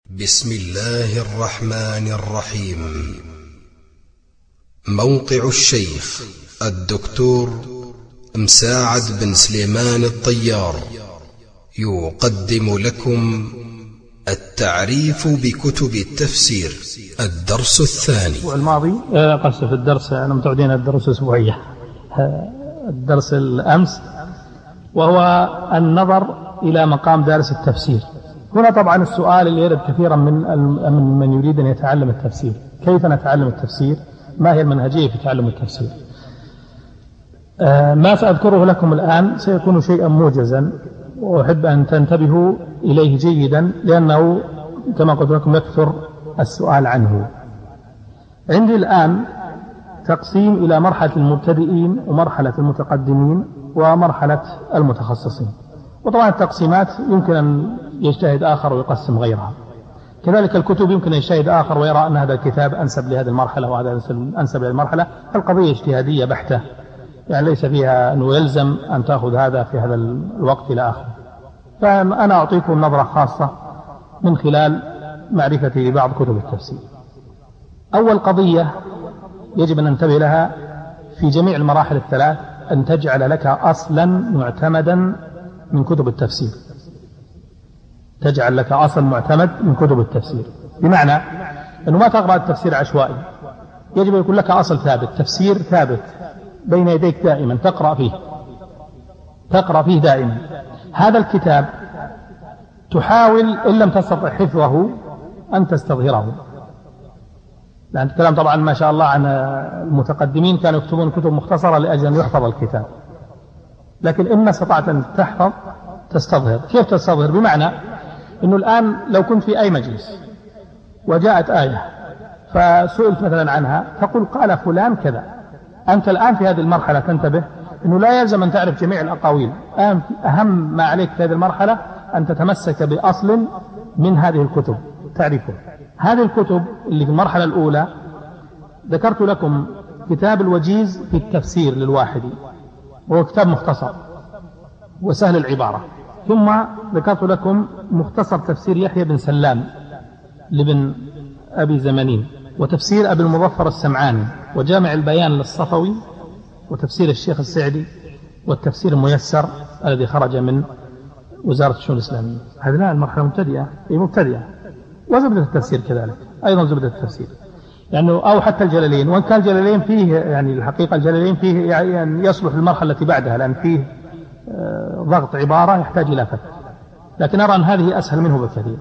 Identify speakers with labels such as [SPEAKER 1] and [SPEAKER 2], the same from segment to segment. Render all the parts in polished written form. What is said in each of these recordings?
[SPEAKER 1] بسم الله الرحمن الرحيم. موقع الشيخ الدكتور مساعد بن سليمان الطيار يقدم لكم التعريف بكتب التفسير الدرس الثاني.
[SPEAKER 2] الماضي قصة الدرس أنا متعودين الدرس أسبوعية، الدرس الأمس وهو النظر إلى مقام دارس التفسير. هنا طبعا السؤال اللي يرد كثيرا من يريد أن يتعلم التفسير: كيف نتعلم التفسير؟ ما هي المنهجية في تعلم التفسير؟ ما سأذكره لكم الآن سيكون شيئا موجزا، وأحب أن تنتبهوا إليه جيدا لأنه كما قلت لكم يكثر السؤال عنه. عندي الآن تقسيم إلى مرحلة المبتدئين ومرحلة المتقدمين ومرحلة المتخصصين، وطبعا التقسيمات يمكن أن يجتهد آخر ويقسم غيرها. كذلك الكتب يمكن أن يجتهد آخر ويرى أن هذا الكتاب أنسب لهذه المرحلة وهذا أنسب لهذه المرحلة. القضية اجتهادية بحتة، يعني ليس فيها أنه يلزم أن تأخذ هذا في هذا الوقت إلى آخر. فأنا أعطيكم نظرة خاصة من خلال معرفتي لبعض كتب التفسير. أول قضية يجب أن ننتبه لها في جميع المراحل الثلاث أن تجعل لك أصلا معتمدا من كتب التفسير. تجعل لك أصل معتمد من كتب التفسير، بمعنى أنه ما تقرأ التفسير عشوائي، يجب أن يكون لك أصل ثابت، تفسير ثابت بين يديك دائما تقرأ فيه دائما. هذا الكتاب تحاول إن لم تستطع حفظه أن تستظهره، لأن الكلام طبعا ما شاء الله عن المتقدمين كانوا يكتبون كتب مختصرة لأجل أن يحفظ الكتاب، لكن إن استطعت أن تحفظ تستظهر. كيف تستظهر؟ بمعنى أنه الآن لو كنت في أي مجلس وجاءت آية فسئلت مثلا عنها تقول قال فلان كذا، أنت الآن في هذه المرحلة تنتبه أنه لا يلزم أن تعرف جميع الأقاويل، أهم ما عليك في هذه المرحلة أن تتمسك بأصل من هذه الكتب تعرفه. هذه الكتب اللي في المرحلة الأولى ذكرت لكم كتاب الوجيز في التفسير للواحدي، وهو كتاب مختصر وسهل العبارة. ثم ذكرت لكم مختصر تفسير يحيى بن سلام لابن أبي زمانين، وتفسير أبي المظفر السمعاني، وجامع البيان للصفوي، وتفسير الشيخ السعدي، والتفسير الميسر الذي خرج من وزارة الشؤون الإسلامية. هذه لا المرحلة مبتدئة، وزبدة التفسير كذلك أيضا زبدة التفسير، يعني أو حتى الجلالين، وإن كان الجلالين فيه يعني الحقيقة الجلالين فيه يعني يصلح المرحلة التي بعدها، لأن فيه ضغط عبارة يحتاج إلى فتح، لكن أرى أن هذه أسهل منه بكثير.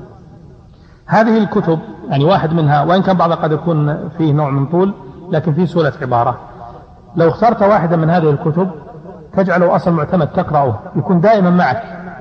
[SPEAKER 2] هذه الكتب يعني واحد منها، وإن كان بعضها قد يكون فيه نوع من طول لكن فيه سهولة عبارة. لو اخترت واحدة من هذه الكتب تجعله أصل معتمد تقرأه، يكون دائما معك،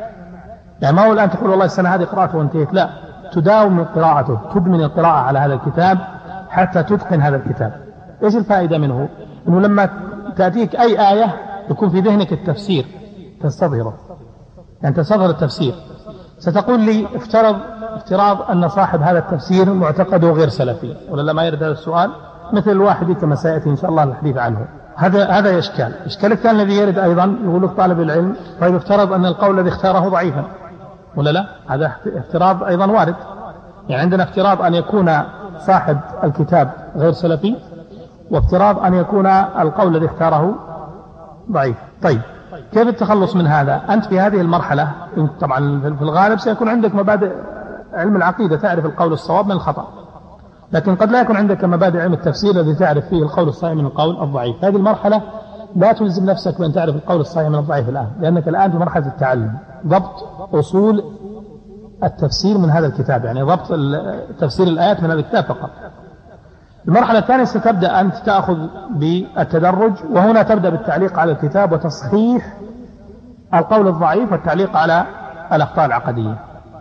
[SPEAKER 2] يعني ما هو الآن تقول والله السنة هذه قرأته وانتهيت، لا، تداوم قراءته، تدمن القراءة على هذا الكتاب حتى تتقن هذا الكتاب. إيش الفائدة منه؟ إنه لما تأتيك أي آية يكون في ذهنك التفسير تستظهره، يعني تستظهر التفسير. ستقول لي افتراض أن صاحب هذا التفسير معتقده غير سلفي، ولا ما يرد هذا السؤال؟ مثل الواحد كما سيأتي إن شاء الله الحديث عنه. هذا إشكال الثاني الذي يرد أيضا، يقول لك طالب العلم طيب افترض أن القول الذي اختاره ضعيفا، ولا لا؟ هذا افتراض أيضا وارد. يعني عندنا افتراض أن يكون صاحب الكتاب غير سلفي، وافتراض أن يكون القول الذي اختاره ضعيف. طيب كيف التخلص من هذا؟ أنت في هذه المرحلة طبعا في الغالب سيكون عندك مبادئ علم العقيدة، تعرف القول الصواب من الخطأ، لكن قد لا يكون عندك مبادئ علم التفسير الذي تعرف فيه القول الصحيح من القول الضعيف. هذه المرحلة لا تلزم نفسك بأن تعرف القول الصحيح من الضعيف الآن، لأنك الآن في مرحلة التعلم، ضبط أصول التفسير من هذا الكتاب، يعني ضبط تفسير الآيات من هذا الكتاب فقط. المرحلة الثانية ستبدأ أنت تأخذ بالتدرج، وهنا تبدأ بالتعليق على الكتاب وتصحيح القول الضعيف والتعليق على الأخطاء العقدية.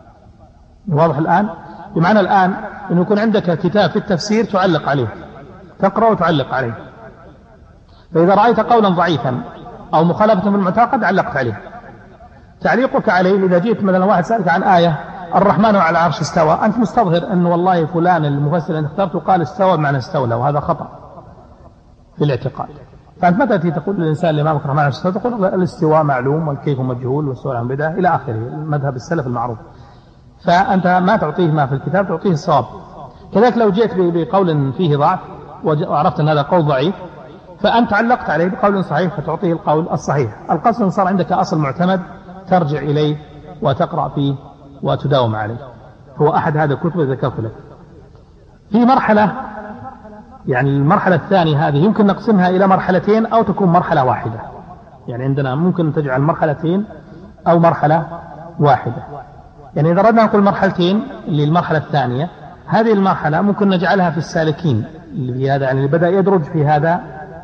[SPEAKER 2] واضح الآن؟ بمعنى الآن أن يكون عندك كتاب في التفسير تعلق عليه، تقرأ وتعلق عليه، فإذا رأيت قولا ضعيفا أو مخالفة من المعتقد علقت عليه. تعليقك عليه إذا جئت مثلا واحد سألك عن آية الرحمن على العرش استوى، أنت مستظهر أن والله فلان المفسر اللي اخترته قال استوى بمعنى استولى، وهذا خطأ في الاعتقاد. فأنت متى تقول للإنسان اللي أمامك الرحمن على العرش استوى تقول الاستواء معلوم والكيف مجهول والسؤال عن بدعة إلى آخره، مذهب السلف المعروف. فأنت ما تعطيه ما في الكتاب، تعطيه الصواب. كذلك لو جئت بقول فيه ضعف وعرفت أن هذا قول ضعيف، فأنت علقت عليه بقول صحيح فتعطيه القول الصحيح. القصد صار عندك أصل معتمد ترجع إليه وتقرأ فيه وتداوم عليه. هو أحد هذه الكتب ذكرت لك. في مرحلة، يعني المرحلة الثانية هذه يمكن نقسمها إلى مرحلتين أو تكون مرحلة واحدة. يعني عندنا ممكن تجعل مرحلتين أو مرحلة واحدة. يعني إذا أردنا نقول مرحلتين للمرحلة الثانية، هذه المرحلة ممكن نجعلها في السالكين اللي هذا يعني بدأ يدرج في هذا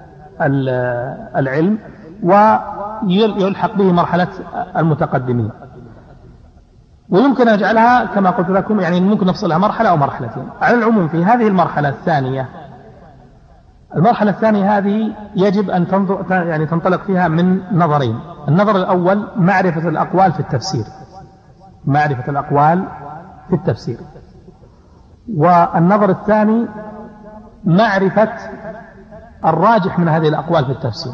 [SPEAKER 2] العلم ويلحق به مرحلة المتقدمين. ويمكن نجعلها كما قلت لكم، يعني ممكن نفصلها مرحلة أو مرحلتين. على العموم في هذه المرحلة الثانية، المرحلة الثانية هذه يجب أن يعني تنطلق فيها من نظرين. النظر الأول معرفة الأقوال في التفسير، معرفة الأقوال في التفسير. والنظر الثاني معرفة الراجح من هذه الأقوال في التفسير،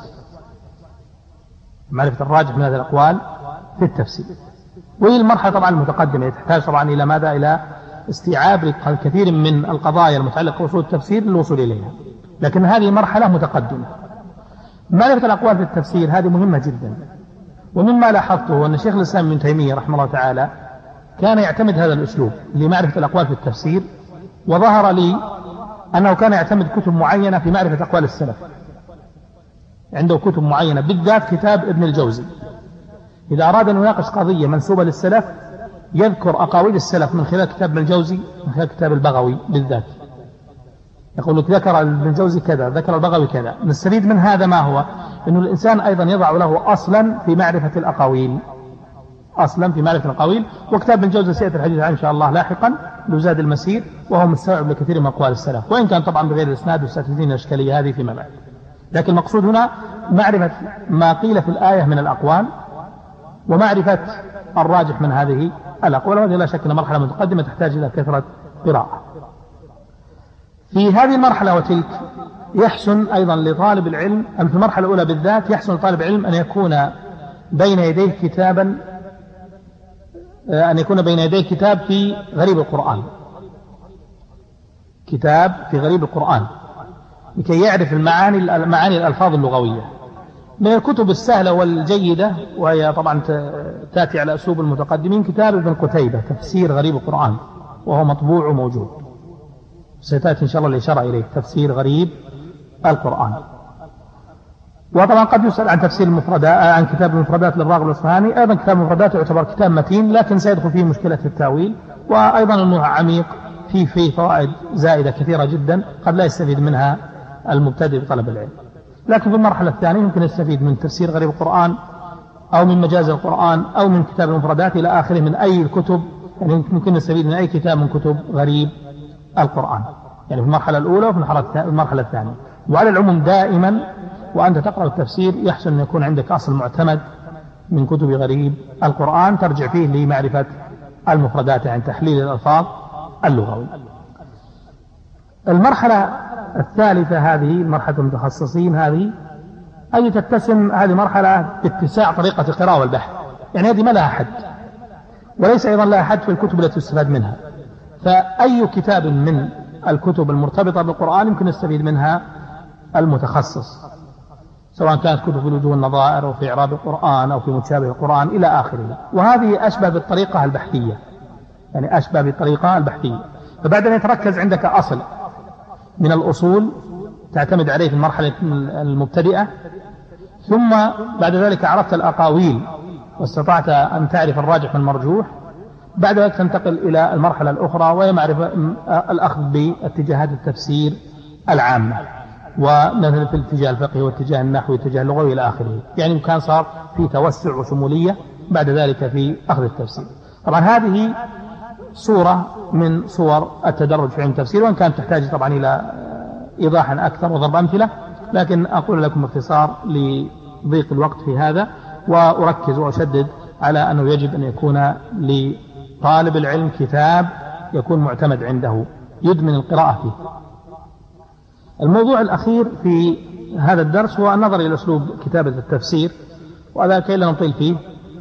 [SPEAKER 2] معرفة الراجح من هذه الأقوال في التفسير. وهي المرحلة طبعا المتقدمة تحتاج طبعا إلى ماذا؟ إلى استيعاب كثير من القضايا المتعلقة بأصول التفسير للوصول إليها، لكن هذه مرحلة متقدمة. معرفة الأقوال في التفسير هذه مهمة جدا. ومما لاحظته أن شيخ الإسلام ابن تيمية رحمه الله تعالى كان يعتمد هذا الأسلوب لمعرفة الأقوال في التفسير، وظهر لي أنه كان يعتمد كتب معينة في معرفة أقوال السلف. عنده كتب معينة، بالذات كتاب ابن الجوزي. إذا أراد أن يناقش قضية منسوبة للسلف يذكر أقاويل السلف من خلال كتاب ابن الجوزي، من خلال كتاب البغوي بالذات. يقول لك ذكر ابن الجوزي كذا، ذكر البغوي كذا. نستفيد من هذا ما هو؟ أنه الإنسان أيضا يضع له أصلا في معرفة الأقاويل، أصلا في معرفة الأقاويل. وكتاب ابن الجوزي سيأتي الحديث عنه إن شاء الله لاحقا، لزاد المسير، وهو مستوعب لكثير من أقوال السلف، وإن كان طبعا بغير الإسناد وستأتين الإشكالية هذه فيما بعد. لكن المقصود هنا معرفة ما قيل في الآية من الأقوال، ومعرفة الراجح من هذه الأقوال. وهذه لا شك أن مرحلة متقدمة تحتاج إلى كثرة قراءة. في هذه المرحلة وتلك يحسن أيضا لطالب العلم، أم في المرحلة الأولى بالذات يحسن لطالب العلم أن يكون بين يديه كتابا، أن يكون بين يديه كتاب في غريب القرآن، كتاب في غريب القرآن، لكي يعرف معاني الألفاظ اللغوية. من الكتب السهلة والجيدة، وهي طبعا تأتي على أسلوب المتقدمين، كتاب ابن قتيبة تفسير غريب القرآن، وهو مطبوع وموجود، ستأتي إن شاء الله الإشارة إليه، تفسير غريب القرآن. وطبعا قد يسأل عن تفسير المفردات، عن كتاب المفردات للراغب الأصفهاني. أيضا كتاب المفردات يعتبر كتاب متين، لكن سيدخل فيه مشكلة التاويل، وأيضا أنه عميق، فيه فوائد زائدة كثيرة جدا قد لا يستفيد منها المبتدئ بطلب العلم. لكن في المرحلة الثانية يمكن يستفيد من تفسير غريب القرآن، أو من مجاز القرآن، أو من كتاب المفردات إلى آخره من أي الكتب. يعني ممكن نستفيد من أي كتاب من كتب غريب القرآن، يعني في المرحلة الأولى وفي المرحلة الثانية. وعلى العموم دائما وأنت تقرأ التفسير يحسن أن يكون عندك أصل معتمد من كتب غريب القرآن ترجع فيه لمعرفة المفردات، يعني تحليل الألفاظ اللغوي. المرحلة الثالثة هذه مرحلة المتخصصين، هذه أي تتسم هذه مرحلة باتساع طريقة القراءة والبحث. يعني هذه ما لها حد، وليس أيضا لها حد في الكتب التي تستفاد منها. فأي كتاب من الكتب المرتبطة بالقرآن يمكن يستفيد منها المتخصص، سواء كانت كتب في الوجوه والنظائر أو في إعراب القرآن أو في متشابه القرآن إلى آخره. وهذه أشبه بالطريقة البحثية، يعني أشبه بالطريقة البحثية. فبعد أن يتركز عندك أصل من الأصول تعتمد عليه في المرحلة المبتدئة، ثم بعد ذلك عرفت الأقاويل واستطعت أن تعرف الراجح والمرجوح، بعد ذلك تنتقل إلى المرحلة الأخرى وهي معرفة الأخذ باتجاهات التفسير العامة، ومثلا في الاتجاه الفقهي والاتجاه النحوي والاتجاه اللغوي إلى آخره. يعني كان صار في توسع وشمولية بعد ذلك في أخذ التفسير. طبعا هذه صورة من صور التدرج في علم التفسير، وإن كانت تحتاج طبعا إلى إيضاح أكثر وضرب أمثلة، لكن أقول لكم باختصار لضيق الوقت في هذا، وأركز وأشدد على أنه يجب أن يكون لطالب العلم كتاب يكون معتمد عنده يدمن القراءة فيه. الموضوع الأخير في هذا الدرس هو النظر إلى أسلوب كتابة التفسير، وهذا كي لا نطيل فيه.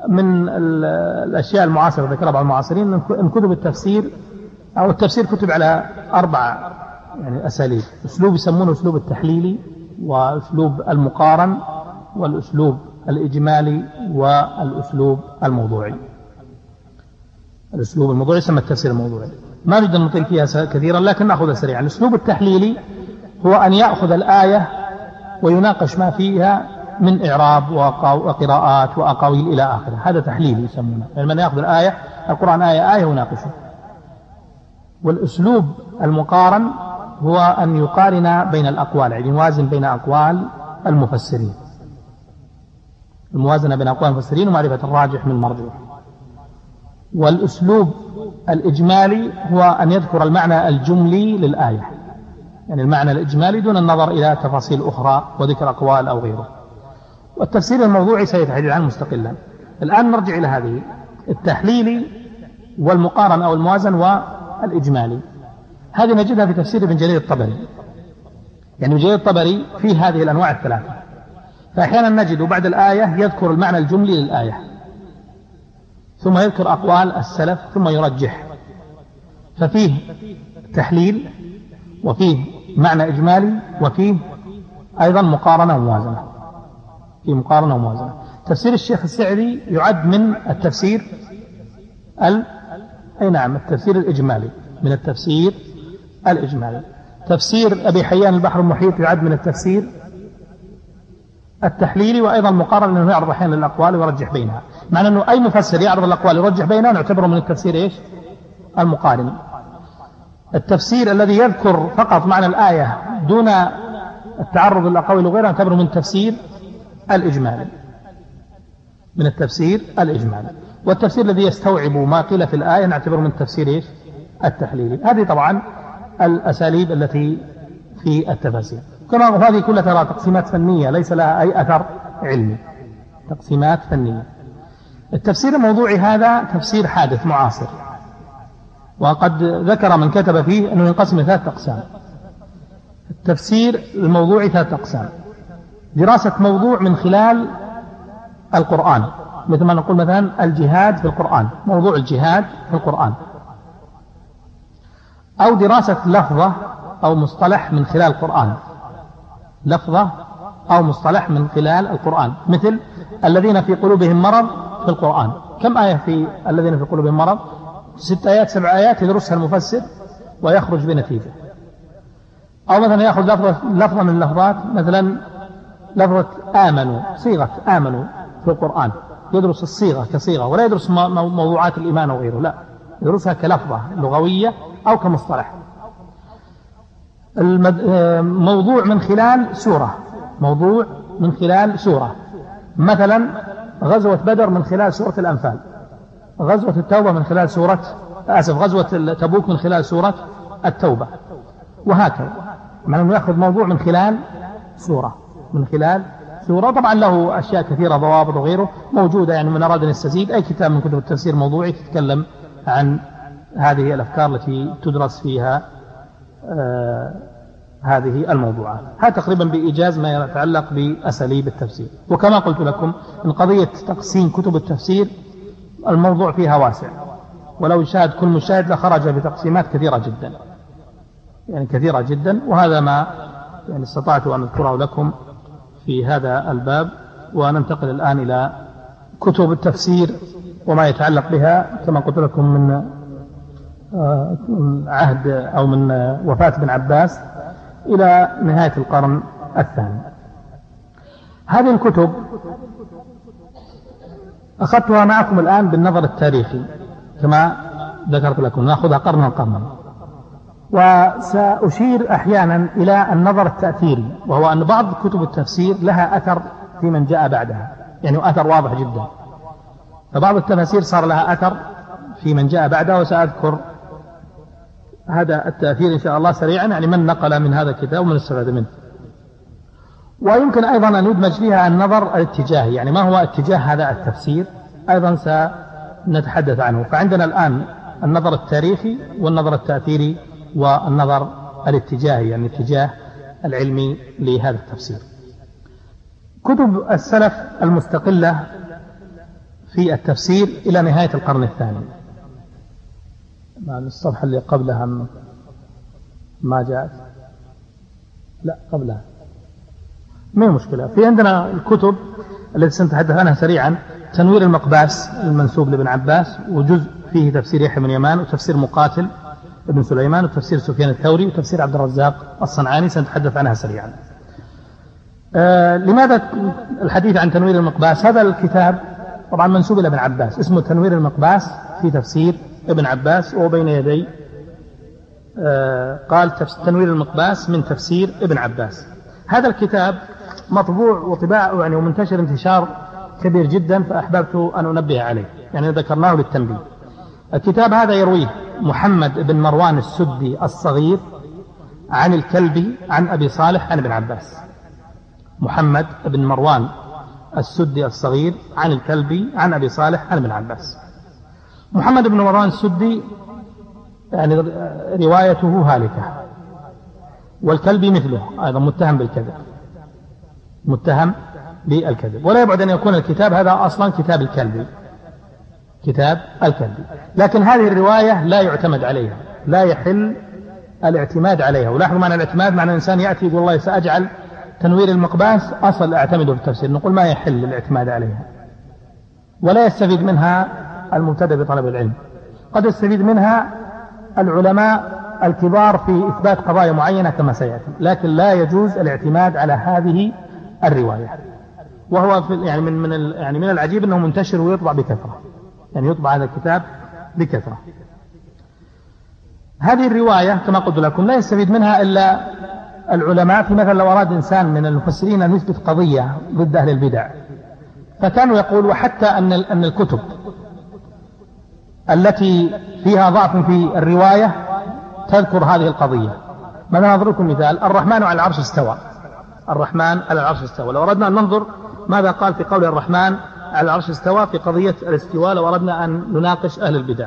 [SPEAKER 2] من الأشياء المعاصرة ذكرها بعض المعاصرين أن كتب التفسير أو التفسير كتب على 4 يعني أساليب. أسلوب يسمونه أسلوب التحليلي، وأسلوب المقارن، والأسلوب الإجمالي، والأسلوب الموضوعي. الأسلوب الموضوعي يسمى التفسير الموضوعي. ما نريد أن نطيل فيها كثيرا لكن نأخذها سريعا. الأسلوب التحليلي هو أن يأخذ الآية ويناقش ما فيها من إعراب وقراءات وأقاويل إلى آخره، هذا تحليل يسمونه، يعني من يأخذ الآية القرآن آية ويناقشه. والأسلوب المقارن هو أن يقارن بين الأقوال، يعني يوازن بين أقوال المفسرين، الموازنة بين أقوال المفسرين ومعرفة الراجح من المرجوح. والأسلوب الإجمالي هو أن يذكر المعنى الجملي للآية، يعني المعنى الإجمالي دون النظر إلى تفاصيل أخرى وذكر أقوال أو غيره. والتفسير الموضوعي سيتحدث عنه مستقلا. الآن نرجع إلى هذه التحليلي والمقارن أو الموازن والإجمالي. هذه نجدها في تفسير ابن جرير الطبري، يعني ابن جرير الطبري في هذه الأنواع الثلاثة. فأحيانا نجد بعد الآية يذكر المعنى الجملي للآية، ثم يذكر أقوال السلف، ثم يرجح، ففيه تحليل وفيه معنى إجمالي وفيه أيضا مقارنة وموازنة، في مقارنة وموازنة. تفسير الشيخ السعدي يعد من التفسير التفسير الإجمالي، من التفسير الإجمالي. تفسير أبي حيان البحر المحيط يعد من التفسير التحليلي وأيضا مقارنة، لأنه يعرض أحيانا الأقوال ويرجح بينها، معنى أنه أي مفسر يعرض الأقوال ويرجح بينها نعتبره من التفسير المقارن. التفسير الذي يذكر فقط معنى الآية دون التعرض للأقاويل وغيرها نعتبره من التفسير الإجمالي، من التفسير الإجمالي. والتفسير الذي يستوعب ما قيل في الآية نعتبره من التفسير التحليلي. هذه طبعا الأساليب التي في التفاسير. كما هذه كلها ترى تقسيمات فنية ليس لها أي أثر علمي، تقسيمات فنية. التفسير الموضوعي هذا تفسير حادث معاصر، وقد ذكر من كتب فيه أنه ينقسم إلى 3 أقسام. التفسير الموضوعي 3 أقسام: دراسة موضوع من خلال القرآن، مثل ما نقول مثلا الجهاد في القرآن، موضوع الجهاد في القرآن، أو دراسة لفظة أو مصطلح من خلال القرآن، لفظة أو مصطلح من خلال القرآن، مثل الذين في قلوبهم مرض في القرآن. كم آية في الذين في قلوبهم مرض؟ 6 آيات 7 آيات يدرسها المفسر ويخرج بنتيجة. أو مثلا يأخذ لفظة من اللفظات، مثلا لفظة آمنوا، صيغة آمنوا في القرآن، يدرس الصيغة كصيغة ولا يدرس موضوعات الإيمان وغيره، لا، يدرسها كلفظة لغوية أو كمصطلح. موضوع من خلال سورة، موضوع من خلال سورة، مثلا غزوة بدر من خلال سورة الأنفال، غزوة التوبة من خلال غزوة تبوك من خلال سورة التوبة، وهكذا. معنى أنه يأخذ موضوع من خلال سورة، من خلال سورة. طبعا له أشياء كثيرة ضوابط وغيره موجودة، يعني من أراد أن يستزيد أي كتاب من كتب التفسير الموضوعي تتكلم عن هذه الأفكار التي تدرس فيها هذه الموضوعات. هذا تقريبا بإيجاز ما يتعلق بأساليب التفسير. وكما قلت لكم إن قضية تقسيم كتب التفسير الموضوع فيها واسع، ولو شاهد كل مشاهد لخرج بتقسيمات كثيرة جدا، يعني كثيرة جدا. وهذا ما يعني استطعت أن أذكره لكم في هذا الباب. وننتقل الآن إلى كتب التفسير وما يتعلق بها. كما قلت لكم من عهد أو من وفاة ابن عباس إلى نهاية القرن الثاني. هذه الكتب أخذتها معكم الآن بالنظر التاريخي كما ذكرت لكم، نأخذها قرنا قرنا. وسأشير أحيانا إلى النظر التأثيري، وهو أن بعض كتب التفسير لها أثر في من جاء بعدها، يعني أثر واضح جدا. فبعض التفاسير صار لها أثر في من جاء بعدها، وسأذكر هذا التأثير إن شاء الله سريعا، يعني من نقل من هذا الكتاب ومن استفاد منه. ويمكن أيضا أن يدمج فيها النظر الاتجاهي، يعني ما هو اتجاه هذا التفسير أيضا سنتحدث عنه. فعندنا الآن النظر التاريخي والنظر التأثيري والنظر الاتجاهي، يعني الاتجاه العلمي لهذا التفسير. كتب السلف المستقلة في التفسير إلى نهاية القرن الثاني. الصفحة اللي قبلها ما جاءت، لا قبلها ما هي مشكلة. في عندنا الكتب التي سنتحدث عنها سريعا: تنوير المقباس المنسوب لابن عباس، وجزء فيه تفسير يحيى بن يمان، وتفسير مقاتل ابن سليمان، وتفسير سفيان الثوري، وتفسير عبد الرزاق الصنعاني، سنتحدث عنها سريعا. لماذا الحديث عن تنوير المقباس؟ هذا الكتاب طبعا منسوب إلى ابن عباس، اسمه تنوير المقباس في تفسير ابن عباس، وبين يدي قال تنوير المقباس من تفسير ابن عباس. هذا الكتاب مطبوع وطباع يعني ومنتشر انتشار كبير جدا، فأحببت أن أنبه عليه، يعني ذكرناه للتنبيه. الكتاب هذا يرويه محمد بن مروان السدي الصغير عن الكلبي عن أبي صالح عن ابن عباس. محمد بن مروان السدي الصغير عن الكلبي عن أبي صالح عن ابن عباس. محمد بن مروان السدي يعني روايته هالكة، والكلبي مثله أيضا متهم بالكذب، متهم بالكذب، ولا يبعد أن يكون الكتاب هذا أصلا كتاب الكلبي، كتاب الكلبي. لكن هذه الرواية لا يعتمد عليها، لا يحل الاعتماد عليها. ولاحظوا معنى الاعتماد، معنى الإنسان يأتي يقول الله سأجعل تنوير المقباس أصل أعتمده في التفسير، نقول ما يحل الاعتماد عليها، ولا يستفيد منها المبتدئ بطلب العلم. قد يستفيد منها العلماء الكبار في إثبات قضايا معينة كما سيأتي، لكن لا يجوز الاعتماد على هذه الرواية. وهو يعني من العجيب أنه منتشر ويطبع بكثرة، يعني يطبع هذا الكتاب بكثرة. هذه الرواية كما قلت لكم لا يستفيد منها إلا العلماء. في مثلا لو أراد إنسان من المفسرين أن يثبت قضية ضد أهل البدع، فكانوا يقول وحتى أن الكتب التي فيها ضعف في الرواية تذكر هذه القضية. مثلا أضربكم مثال: الرحمن على العرش استوى، الرحمن على العرش استوى. لو أردنا أن ننظر ماذا قال في قول الرحمن على العرش استوى في قضية الاستواء، لو أردنا أن نناقش أهل البدع،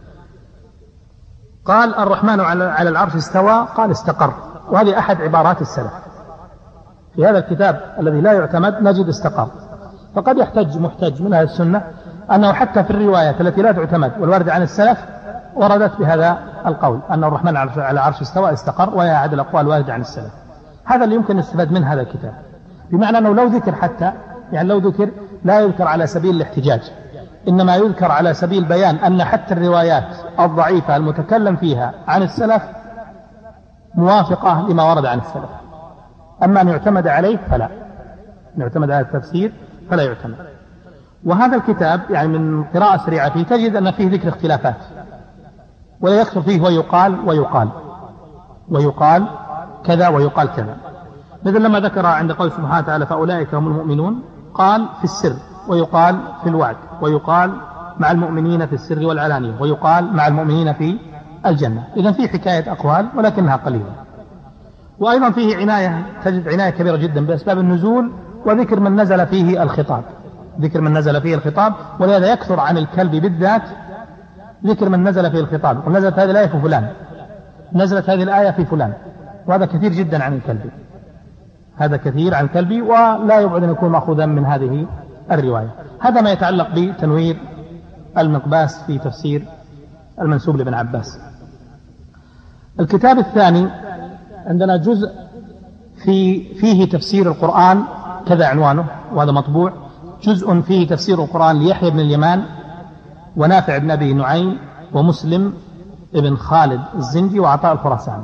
[SPEAKER 2] قال الرحمن على العرش استوى، قال استقر. وهذه أحد عبارات السلف. في هذا الكتاب الذي لا يعتمد نجد استقر. فقد يحتج محتج من أهل السنة أنه حتى في الروايات التي لا تعتمد والواردة عن السلف وردت بهذا القول أن الرحمن على العرش استوى استقر، وهي أحد الأقوال الواردة عن السلف. هذا اللي يمكن نستفاد من هذا الكتاب، بمعنى أنه لو ذكر حتى يعني لو ذكر لا يذكر على سبيل الاحتجاج، إنما يذكر على سبيل بيان أن حتى الروايات الضعيفة المتكلم فيها عن السلف موافقة لما ورد عن السلف. أما أن يعتمد عليه فلا، يعتمد على التفسير فلا يعتمد. وهذا الكتاب يعني من قراءة سريعة فيه تجد أن فيه ذكر اختلافات، ولا يكثر فيه ويقال كذا ويقال كذا. مثل لما ذكر عند قول سبحانه وتعالى فأولئك هم المؤمنون، قال في السر، ويقال في الوعد، ويقال مع المؤمنين في السر والعلانية، ويقال مع المؤمنين في الجنة. إذن فيه حكاية أقوال ولكنها قليلة. وأيضا فيه عناية، تجد عناية كبيرة جدا بأسباب النزول وذكر من نزل فيه الخطاب، ذكر من نزل فيه الخطاب. ولهذا يكثر عن الكلب بالذات ذكر من نزل فيه الخطاب، ونزلت هذه الآية في فلان، نزلت هذه الآية في فلان. وهذا كثير جدا عن الكلبي، هذا كثير عن الكلبي، ولا يبعد أن يكون مأخوذا من هذه الرواية. هذا ما يتعلق بتنوير المقباس في تفسير المنسوب لابن عباس. الكتاب الثاني عندنا جزء فيه تفسير القرآن، كذا عنوانه وهذا مطبوع: جزء فيه تفسير القرآن ليحيى بن اليمان ونافع بن أبي نعيم ومسلم ابن خالد الزنجي وعطاء الخراساني.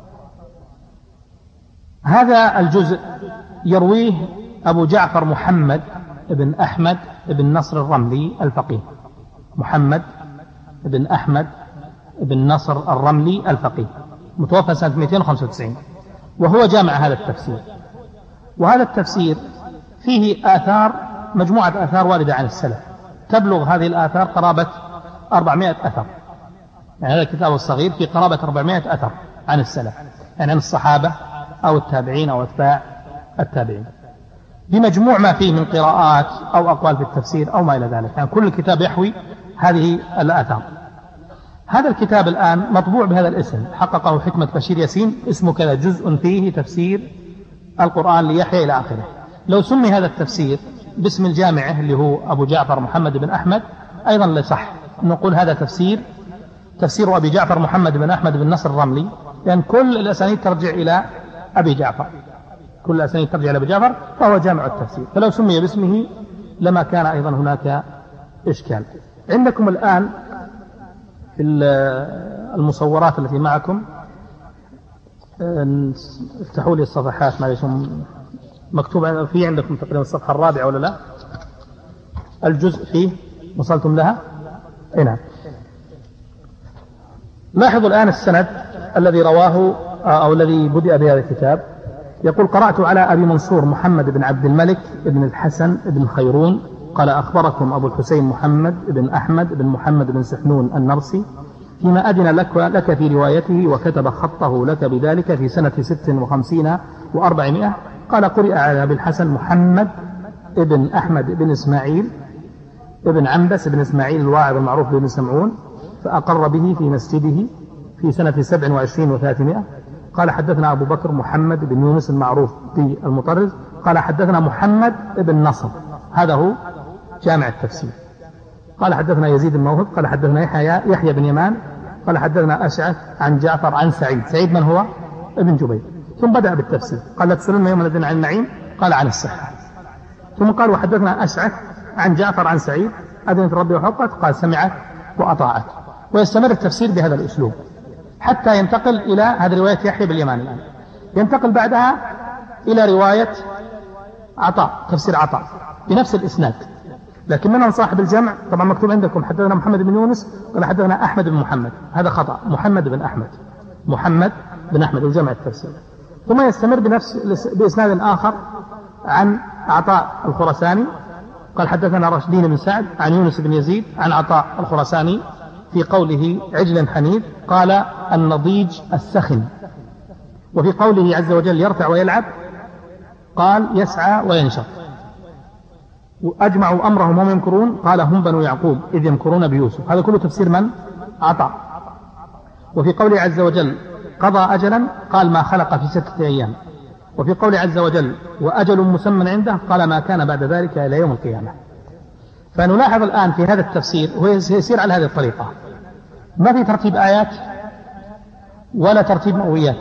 [SPEAKER 2] هذا الجزء يرويه أبو جعفر محمد بن أحمد بن نصر الرملي الفقيه، محمد بن أحمد بن نصر الرملي الفقيه، متوفى سنة 295، وهو جامع هذا التفسير. وهذا التفسير فيه آثار، مجموعة آثار واردة عن السلف، تبلغ هذه الآثار قرابة 400 أثر. يعني هذا الكتاب الصغير في قرابة 400 أثر عن السلف، يعني عن الصحابة أو التابعين أو أتباع التابعين، بمجموع ما فيه من قراءات أو أقوال في التفسير أو ما إلى ذلك. يعني كل الكتاب يحوي هذه الآثار. هذا الكتاب الآن مطبوع بهذا الاسم، حققه حكمة بشير ياسين، اسمه كذا: جزء فيه تفسير القرآن ليحيى إلى آخره. لو سمي هذا التفسير باسم الجامع اللي هو أبو جعفر محمد بن أحمد أيضا لا صح نقول هذا تفسير أبي جعفر محمد بن أحمد بن نصر الرملي، لأن كل الأسانيد ترجع إلى أبي جعفر، كل الأسانيد ترجع إلى أبي جعفر، فهو جامع التفسير، فلو سمي باسمه لما كان أيضا هناك إشكال. عندكم الآن في المصورات التي معكم، افتحوا لي الصفحات، معلش مكتوب في عندكم تقريبا الصفحة الرابعة ولا لا؟ الجزء فيه وصلتم لها؟ نعم. لاحظوا الآن السند الذي رواه أو الذي بدأ بهذا الكتاب. يقول: قرأت على أبي منصور محمد بن عبد الملك بن الحسن بن خيرون قال: أخبركم أبو الحسين محمد بن أحمد بن محمد بن سحنون النرسي فيما أذن لك في روايته وكتب خطه لك بذلك في سنة 56 و400. قال: قرئ على أبي الحسن محمد بن أحمد بن إسماعيل ابن عنبس بن إسماعيل الواعظ المعروف بن سمعون، فأقر به في مسجده في سنة 27 و300. قال: حدثنا أبو بكر محمد بن يونس المعروف بالمطرز قال: حدثنا محمد بن نصر، هذا هو جامع التفسير. قال: حدثنا يزيد بن موهب قال: حدثنا يحيى بن يمان قال: حدثنا أشعث عن جعفر عن سعيد من هو؟ ابن جبير. ثم بدأ بالتفسير، قال: لا تسألون يوم الدين عن النعيم، قال: عن الصحة. ثم قال: وحدثنا أشعث عن جعفر عن سعيد أذنت ربي وحقت، قال: سمعت وأطاعت. ويستمر التفسير بهذا الأسلوب حتى ينتقل إلى هذه رواية يحيى بن يمان. الآن ينتقل بعدها إلى رواية عطاء، تفسير عطاء بنفس الإسناد، لكن منهم صاحب الجمع طبعا مكتوب عندكم حدثنا محمد بن يونس قال: حدثنا أحمد بن محمد، هذا خطأ، محمد بن أحمد وجمع التفسير. ثم يستمر بإسناد آخر عن عطاء الخراساني قال: حدثنا رشدين بن سعد عن يونس بن يزيد عن عطاء الخراساني في قوله عجل حنيذ قال: النضيج السخن. وفي قوله عز وجل يرتع ويلعب قال: يسعى وينشط. وأجمعوا أمرهم وهم يمكرون قال: هم بنو يعقوب إذ يمكرون بيوسف. هذا كله تفسير من؟ عطاء. وفي قوله عز وجل قضى أجلا قال: ما خلق في 6 أيام. وفي قوله عز وجل وأجل مسمى عنده قال: ما كان بعد ذلك إلى يوم القيامة. فنلاحظ الآن في هذا التفسير هو يسير على هذه الطريقة، ما في ترتيب آيات ولا ترتيب مئويات،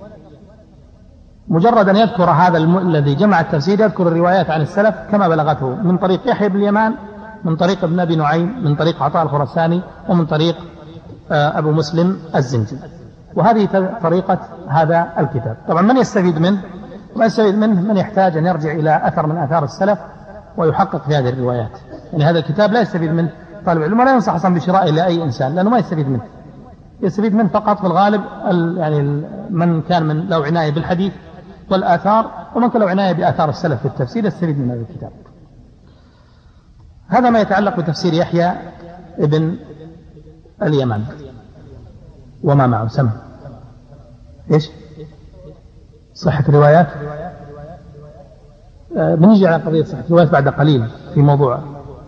[SPEAKER 2] مجرد أن يذكر هذا الذي جمع التفسير يذكر الروايات عن السلف كما بلغته من طريق يحيى بن اليمان، من طريق ابن أبي نعيم، من طريق عطاء الخراساني، ومن طريق أبو مسلم الزنجي. وهذه طريقة هذا الكتاب. طبعا من يستفيد منه؟ من يحتاج أن يرجع إلى أثر من آثار السلف ويحقق في هذه الروايات. يعني هذا الكتاب لا يستفيد منه طالب علم، ولا ينصح أصلا بشرائه لأي إنسان، لأنه ما يستفيد منه. يستفيد منه فقط في الغالب يعني من كان من له عناية بالحديث والآثار، ومن كان له عناية بآثار السلف في التفسير يستفيد من هذا الكتاب. هذا ما يتعلق بتفسير يحيى ابن اليمان وما معه. سمع إيش صحة الروايات؟ بنيجي على قضية صحة الروايات بعد قليل في موضوع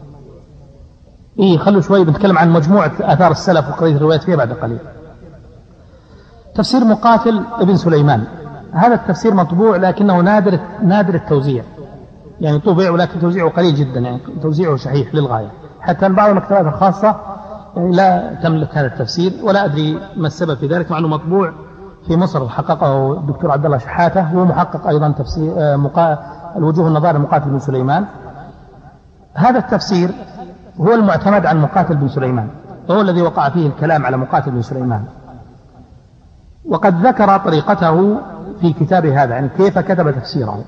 [SPEAKER 2] خلوا شوي بنتكلم عن مجموعة آثار السلف وقضية الروايات فيها بعد قليل. تفسير مقاتل ابن سليمان، هذا التفسير مطبوع لكنه نادر التوزيع، يعني طبع ولكن توزيعه قليل جدا، يعني توزيعه شحيح للغاية، حتى بعض المكتبات الخاصة يعني لا تملك هذا التفسير، ولا أدري ما السبب في ذلك، مع أنه مطبوع في مصر حققه الدكتور عبد الله شحاتة، هو محقق أيضا تفسير الوجوه النظائر مقاتل بن سليمان. هذا التفسير هو المعتمد عن مقاتل بن سليمان، وهو الذي وقع فيه الكلام على مقاتل بن سليمان، وقد ذكر طريقته في كتابه هذا، يعني كيف كتب تفسيره.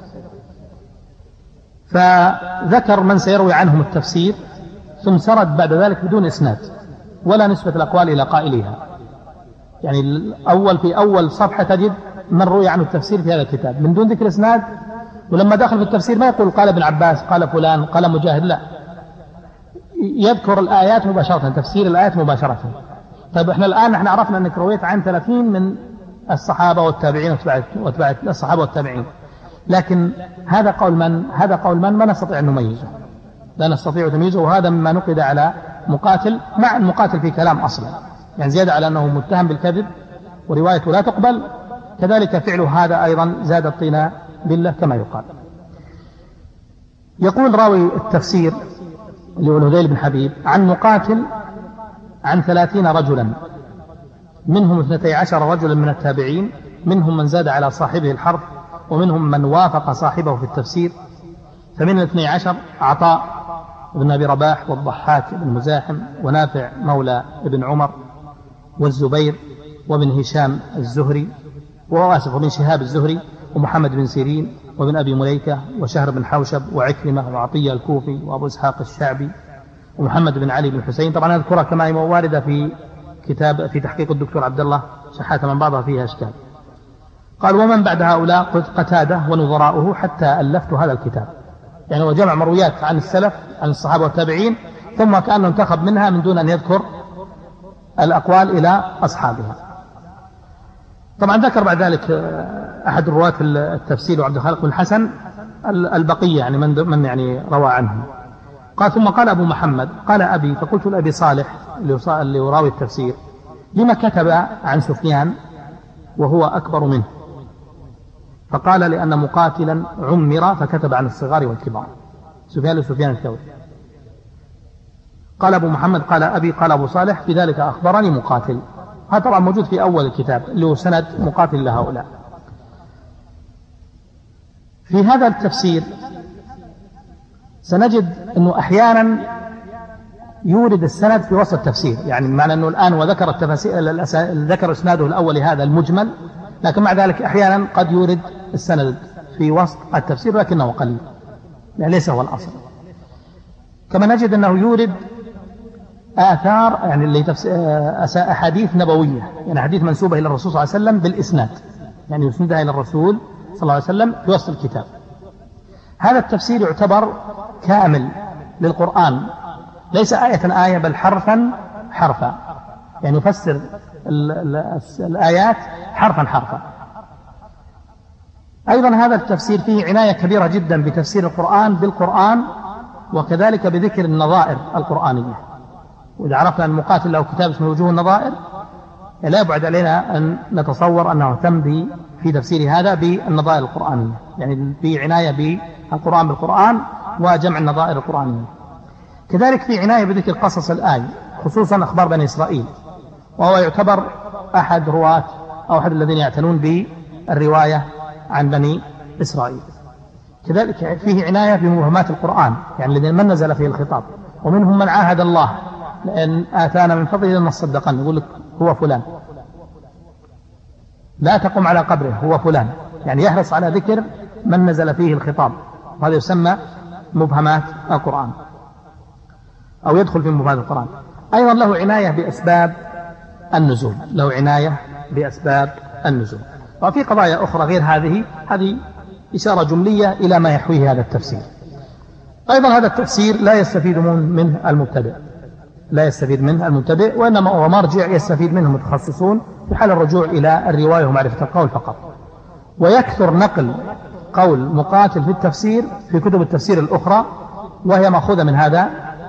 [SPEAKER 2] فذكر من سيروي عنهم التفسير، ثم سرد بعد ذلك بدون إسناد ولا نسبة الأقوال إلى قائلها. يعني في أول صفحة تجد من روي عنه التفسير في هذا الكتاب من دون ذكر إسناد، ولما دخل في التفسير ما يقول قال ابن عباس قال فلان قال مجاهد، لا، يذكر الآيات مباشرة، تفسير الآيات مباشرة. طيب احنا الآن عرفنا أنك رويت عن 30 من الصحابة والتابعين واتباع الصحابة والتابعين، لكن هذا قول من ما نستطيع أن نميزه، لا نستطيع تمييزه. وهذا مما نقد على مقاتل، مع المقاتل في كلام أصلا، يعني زيادة على أنه متهم بالكذب وروايته لا تقبل، كذلك فعله هذا أيضا زاد الطين بالله كما يقال. يقول راوي التفسير اللي هو الهذيل بن حبيب عن مقاتل عن 30 رجلا، منهم 12 رجلا من التابعين، منهم من زاد على صاحبه الحرف، ومنهم من وافق صاحبه في التفسير. فمن 12 عطاء بن أبي رباح، والضحاك بن مزاحم، ونافع مولى ابن عمر، والزبير، وابن هشام الزهري، ومن شهاب الزهري، ومحمد بن سيرين، وابن أبي مليكة، وشهر بن حوشب، وعكرمة، وعطية الكوفي، وأبو إسحاق الشعبي، ومحمد بن علي بن حسين. طبعا أذكرها كما هي واردة في كتاب في تحقيق الدكتور عبد الله شحاتة من بعضها فيها أشكال. قال ومن بعد هؤلاء قتادة ونظراؤه حتى ألفت هذا الكتاب. يعني هو جمع مرويات عن السلف عن الصحابة والتابعين، ثم كأنه انتخب منها من دون أن يذكر الأقوال إلى أصحابها. طبعا ذكر بعد ذلك أحد رواة التفسير وعبد الخالق بن الحسن البقية، يعني من يعني روى عنه. قال ثم قال أبو محمد قال أبي، فقلت لأبي صالح اللي يراوي التفسير لما كتب عن سفيان وهو أكبر منه؟ فقال لأن مقاتلا عمر فكتب عن الصغار والكبار. سفيان لسفيان الثوري. قال أبو محمد قال أبي قال أبو صالح في ذلك أخبرني مقاتل. هذا طبعا موجود في أول الكتاب اللي هو سند مقاتل لهؤلاء. في هذا التفسير سنجد أنه أحيانا يورد السند في وسط التفسير، يعني معنى أنه الآن وذكر التفاسير ذكر إسناده الأول هذا المجمل، لكن مع ذلك أحيانا قد يورد السند في وسط التفسير لكنه قليل، يعني ليس هو الأصل. كما نجد أنه يورد آثار يعني اللي أحاديث نبوية، يعني حديث منسوبة إلى الرسول صلى الله عليه وسلم بالإسناد، يعني يسندها إلى الرسول صلى الله عليه وسلم في وسط الكتاب. هذا التفسير يعتبر كامل للقرآن، ليس آية آية بل حرفا حرفا، يعني يفسر الآيات حرفا حرفا. أيضا هذا التفسير فيه عناية كبيرة جدا بتفسير القرآن بالقرآن، وكذلك بذكر النظائر القرآنية. وإذا عرفنا أن مقاتل له كتاب اسمه وجوه النظائر، لا يبعد علينا أن نتصور أنه اهتم في تفسير هذا بالنظائر القرآنية، يعني في عناية بالقرآن بالقرآن وجمع النظائر القرآنية. كذلك في عناية بذكر قصص الآية، خصوصا أخبار بني إسرائيل، وهو يعتبر أحد رواة أو أحد الذين يعتنون بالرواية عن بني إسرائيل. كذلك فيه عناية بمبهمات القرآن، يعني الذين من نزل فيه الخطاب، ومنهم من عاهد الله لأن آتانا من فضله لنصدقن، يقول لك هو فلان، لا تقم على قبره هو فلان، يعني يحرص على ذكر من نزل فيه الخطاب، وهذا يسمى مبهمات القرآن أو يدخل في مبهمات القرآن. أيضا له عناية بأسباب النزول، له عناية بأسباب النزول. وفي قضايا أخرى غير هذه إشارة جملية إلى ما يحويه هذا التفسير. أيضا هذا التفسير لا يستفيد منه المبتدئ، لا يستفيد منه المبتدئ، وإنما هو مرجع يستفيد منه متخصصون في حال الرجوع إلى الرواية ومعرفة القول فقط. ويكثر نقل قول مقاتل في التفسير في كتب التفسير الأخرى، وهي مأخوذة من هذا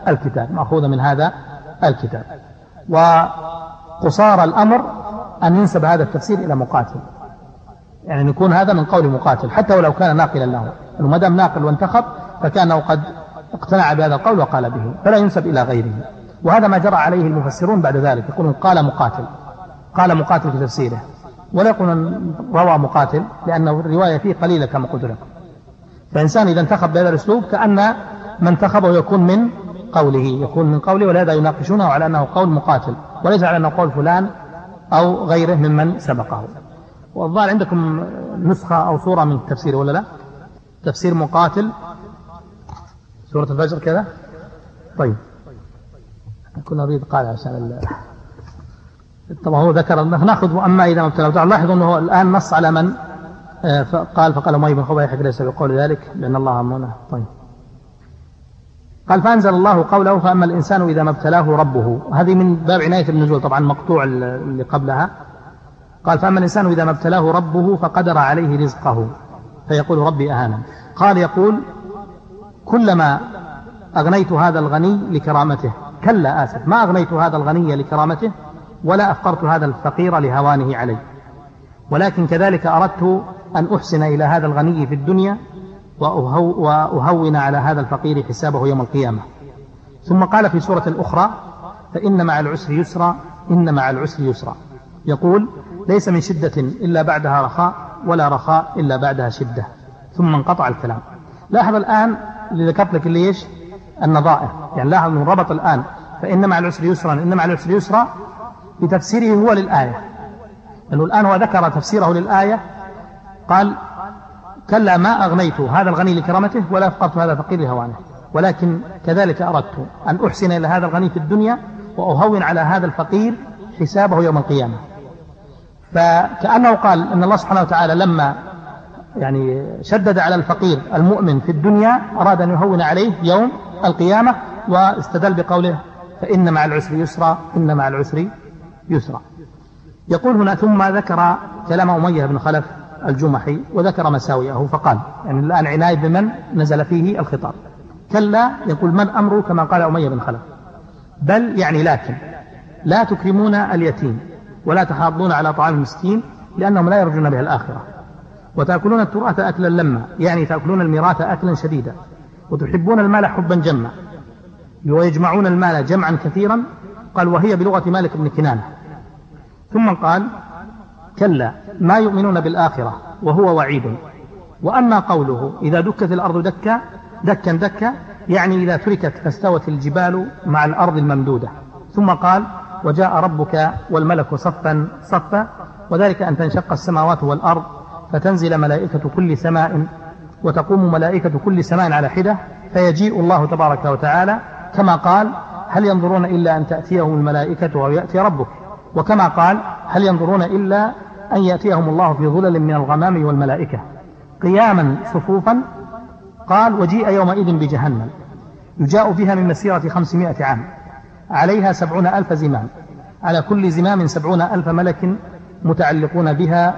[SPEAKER 2] الكتاب، وقصار الأمر أن ينسب هذا التفسير إلى مقاتل، يعني يكون هذا من قول مقاتل حتى ولو كان ناقلا له، إنه ما دام ناقل وانتخب فكانه قد اقتنع بهذا القول وقال به، فلا ينسب إلى غيره. وهذا ما جرى عليه المفسرون بعد ذلك، يقولون قال مقاتل في تفسيره، ولا يقولون روى مقاتل، لأن الرواية فيه قليلة كما قلت لكم. فإنسان إذا انتخب بهذا الأسلوب كأن من انتخبه يكون من قوله، ولهذا يناقشونه على أنه قول مقاتل وليس على أنه قول فلان أو غيره ممن سبقه. والظاهر عندكم نسخة أو صورة من التفسير ولا لا؟ تفسير مقاتل سورة الفجر كذا. طيب كنا نريد قال عشان طبعا هو ذكر ناخذ وأما إذا ما ابتلوا. لاحظوا أنه الآن نص على من فقال مي بن خبيث ليس بقول ذلك لأن الله أمونه. طيب قال فأنزل الله قوله فأما الإنسان إذا ما ابتلاه ربه، هذه من باب عناية النزول، طبعا مقطوع اللي قبلها. قال فأما الإنسان إذا ما ابتلاه ربه فقدر عليه رزقه فيقول ربي أهانا. قال يقول كلما أغنيت هذا الغني لكرامته، كلا آسف، ما أغنيت هذا الغني لكرامته ولا أفقرت هذا الفقير لهوانه علي، ولكن كذلك أردت أن أحسن إلى هذا الغني في الدنيا وأهون على هذا الفقير حسابه يوم القيامة. ثم قال في سورة أخرى: فإن مع العسر يسرا إن مع العسر يسرا. يقول: ليس من شدة إلا بعدها رخاء ولا رخاء إلا بعدها شدة. ثم انقطع الكلام. لاحظ الآن اللي ذكرت لك ليش النظائر، يعني لاحظ من ربط الآن فإن مع العسر يسرا إن مع العسر يسرا بتفسيره هو للآية، لأنه الآن هو ذكر تفسيره للآية، قال: كلا ما أغنيت هذا الغني لكرامته ولا فقرت هذا الفقير لهوانه، ولكن كذلك أردت أن أحسن إلى هذا الغني في الدنيا وأهون على هذا الفقير حسابه يوم القيامة. فكأنه قال أن الله سبحانه وتعالى لما يعني شدد على الفقير المؤمن في الدنيا أراد أن يهون عليه يوم القيامة، واستدل بقوله: فإن مع العسر يسرا إن مع العسر يسرا. يقول هنا: ثم ذكر كلام أمية بن خلف الجمحي وذكر مساوئه، فقال يعني الآن عناية بمن نزل فيه الخطاب. كلا، يقول: من أمره كما قال أمية بن خلف، بل يعني لكن لا تكرمون اليتيم ولا تحاضون على طعام المسكين لأنهم لا يرجون بها الآخرة، وتأكلون التراث أكلا لما، يعني تأكلون الميراث أكلا شديدا، وتحبون المال حبا جما، ويجمعون المال جمعا كثيرا. قال: وهي بلغة مالك بن كنانة. ثم قال: كلا ما يؤمنون بالآخرة وهو وعيد. وأما قوله: إذا دكت الأرض دكا دكا دكا، يعني إذا تركت فاستوت الجبال مع الأرض الممدودة. ثم قال: وجاء ربك والملك صفا صفا، وذلك أن تنشق السماوات والأرض فتنزل ملائكة كل سماء وتقوم ملائكة كل سماء على حدة، فيجيء الله تبارك وتعالى، كما قال: هل ينظرون إلا أن تأتيهم الملائكة أو يأتي ربك، وكما قال: هل ينظرون إلا أن يأتيهم الله في ظلل من الغمام والملائكة قياما صفوفا. قال: وجيء يومئذ بجهنم يجاء فيها من مسيرة 500 عام، عليها 70,000 زمام، على كل زمام 70,000 ملك متعلقون بها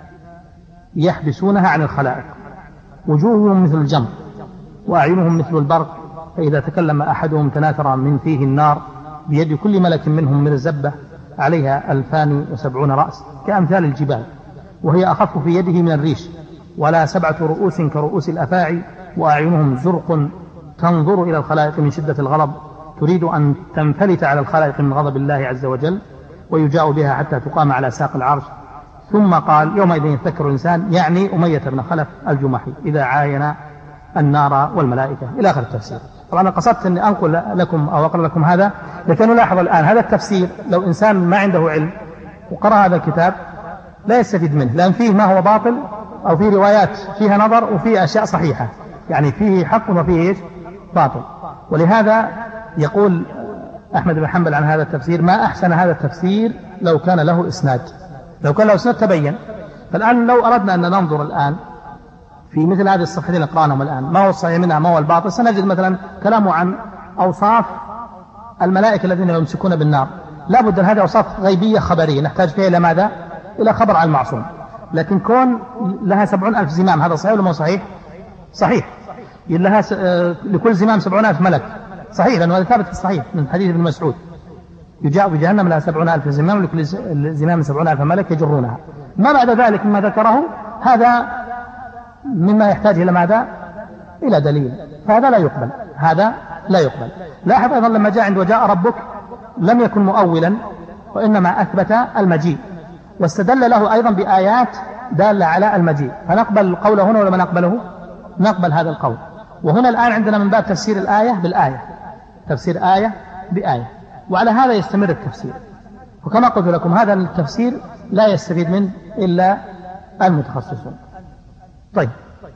[SPEAKER 2] يحبسونها عن الخلائق، وجوههم مثل الجمر وأعينهم مثل البرق، فإذا تكلم أحدهم تناثر من فيه النار، بيد كل ملك منهم مرزبة عليها 2070 رأس كأمثال الجبال، وهي أخف في يده من الريش، ولا 7 رؤوس كرؤوس الأفاعي، وأعينهم زرق تنظر إلى الخلائق من شدة الغضب، تريد أن تنفلت على الخلائق من غضب الله عز وجل، ويجاء بها حتى تقام على ساق العرش. ثم قال: يومئذ يذكر الإنسان، يعني أمية بن خلف الجمحي، إذا عاين النار والملائكة، إلى آخر التفسير. طبعا أنا قصدت أني أنقل لكم أو أقرأ لكم هذا، لكن نلاحظ الآن هذا التفسير لو إنسان ما عنده علم وقرأ هذا الكتاب لا يستفيد منه، لأن فيه ما هو باطل، أو فيه روايات فيها نظر وفيه أشياء صحيحة، يعني فيه حق وفيه باطل. ولهذا يقول أحمد بن حنبل عن هذا التفسير: ما أحسن هذا التفسير لو كان له إسناد، لو كان له إسناد تبين. فالآن لو أردنا أن ننظر الآن في مثل هذه الصفحتين اللي قرأناهم الآن، ما هو الصحيح منها ما هو الباطل، سنجد مثلا كلامه عن أوصاف الملائكة الذين يمسكون بالنار، لا بد أن هذه أوصاف غيبية خبرية نحتاج فيها إلى ماذا؟ إلى خبر عن المعصوم. لكن كون لها 70,000 زمام، هذا صحيح ولا ما صحيح؟ صحيح. لها لكل زمام 70,000 ملك، صحيح، لأنه هذا ثابت في الصحيح من حديث ابن مسعود: يجاء بجهنم لها 70,000 زمام ولكل زمام 70,000 ملك يجرونها. ما بعد ذلك مما ذكره هذا مما يحتاج إلى ماذا؟ إلى دليل، فهذا لا يقبل، هذا لا يقبل. لاحظ أيضا لما جاء عند وجاء ربك لم يكن مؤولا، وإنما أثبت المجيء، واستدل له أيضا بآيات دالة على المجيء. فنقبل قوله هنا ولا ما نقبله؟ نقبل هذا القول. وهنا الآن عندنا من باب تفسير الآية بالآية، تفسير آية بآية، وعلى هذا يستمر التفسير. وكما قلت لكم هذا التفسير لا يستفيد منه إلا المتخصصون. طيب،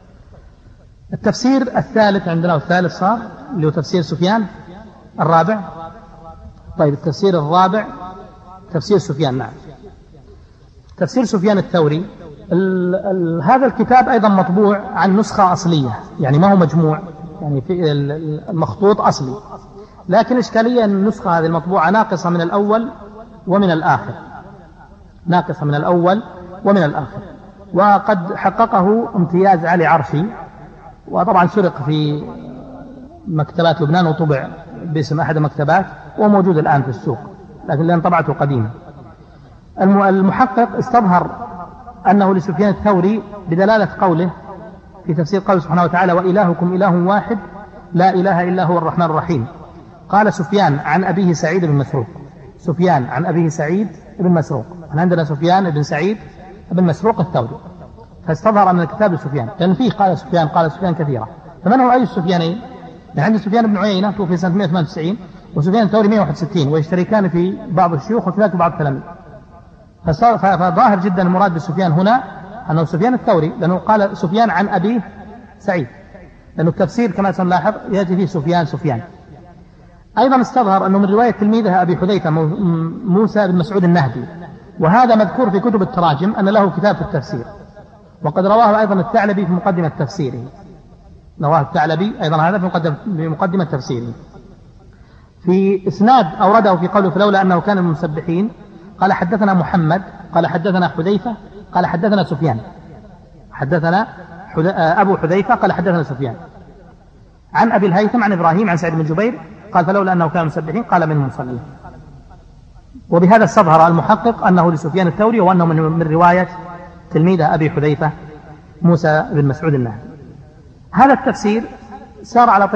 [SPEAKER 2] التفسير الثالث عندنا، والثالث صار اللي هو تفسير سفيان. الرابع، طيب التفسير الرابع تفسير سفيان. نعم، تفسير سفيان الثوري. هذا الكتاب أيضا مطبوع عن نسخة أصلية، يعني ما هو مجموع، يعني في المخطوط أصلي، لكن إشكالية أن النسخة هذه المطبوعة ناقصة من الأول ومن الآخر، ناقصة من الأول ومن الآخر. وقد حققه امتياز علي عرشي، وطبعا سرق في مكتبات لبنان وطبع باسم أحد المكتبات وموجود الآن في السوق، لكن لأن طبعته قديمة. المحقق استظهر أنه لسفيان الثوري بدلالة قوله: في تفسير قوله سبحانه وتعالى وإلهكم إله واحد لا إله إلا هو الرحمن الرحيم. قال سفيان عن أبيه سعيد بن مسروق. سفيان عن أبيه سعيد بن مسروق. عندنا سفيان بن سعيد بن مسروق الثوري، فاستظهر أن الكتاب لسفيان، لأن فيه قال سفيان كثيرة. فمن هو أي السفيانين؟ عند سفيان بن عيينة توفي سنة 198 وسفيان الثوري 161 ويشتركان في بعض الشيوخ وكذلك بعض التلاميذ. فظاهر جدا المراد بسفيان هنا أنه سفيان الثوري، لأنه قال سفيان عن أبيه سعيد، لأنه التفسير كما سنلاحظ يأتي فيه سفيان. أيضا استظهر أنه من رواية تلميذه أبي حذيفة موسى بن مسعود النهدي، وهذا مذكور في كتب التراجم أن له كتاب في التفسير، وقد رواه أيضا الثعلبي في مقدمة تفسيره. رواه الثعلبي أيضا هذا في مقدمة تفسيره. في إسناد أورده في قوله فلولا أنه كان من المسبحين قال حدثنا محمد قال حدثنا حذيفة قال حدثنا سفيان. حدثنا أبو حذيفة قال حدثنا سفيان عن أبي الهيثم عن إبراهيم عن سعيد بن جبير قال فلولا أنه كان مسبحين قال منهم مصلين. وبهذا استظهر المحقق أنه لسفيان الثوري وأنه من رواية تلميذه أبي حذيفة موسى بن مسعود النهدي. هذا التفسير سار على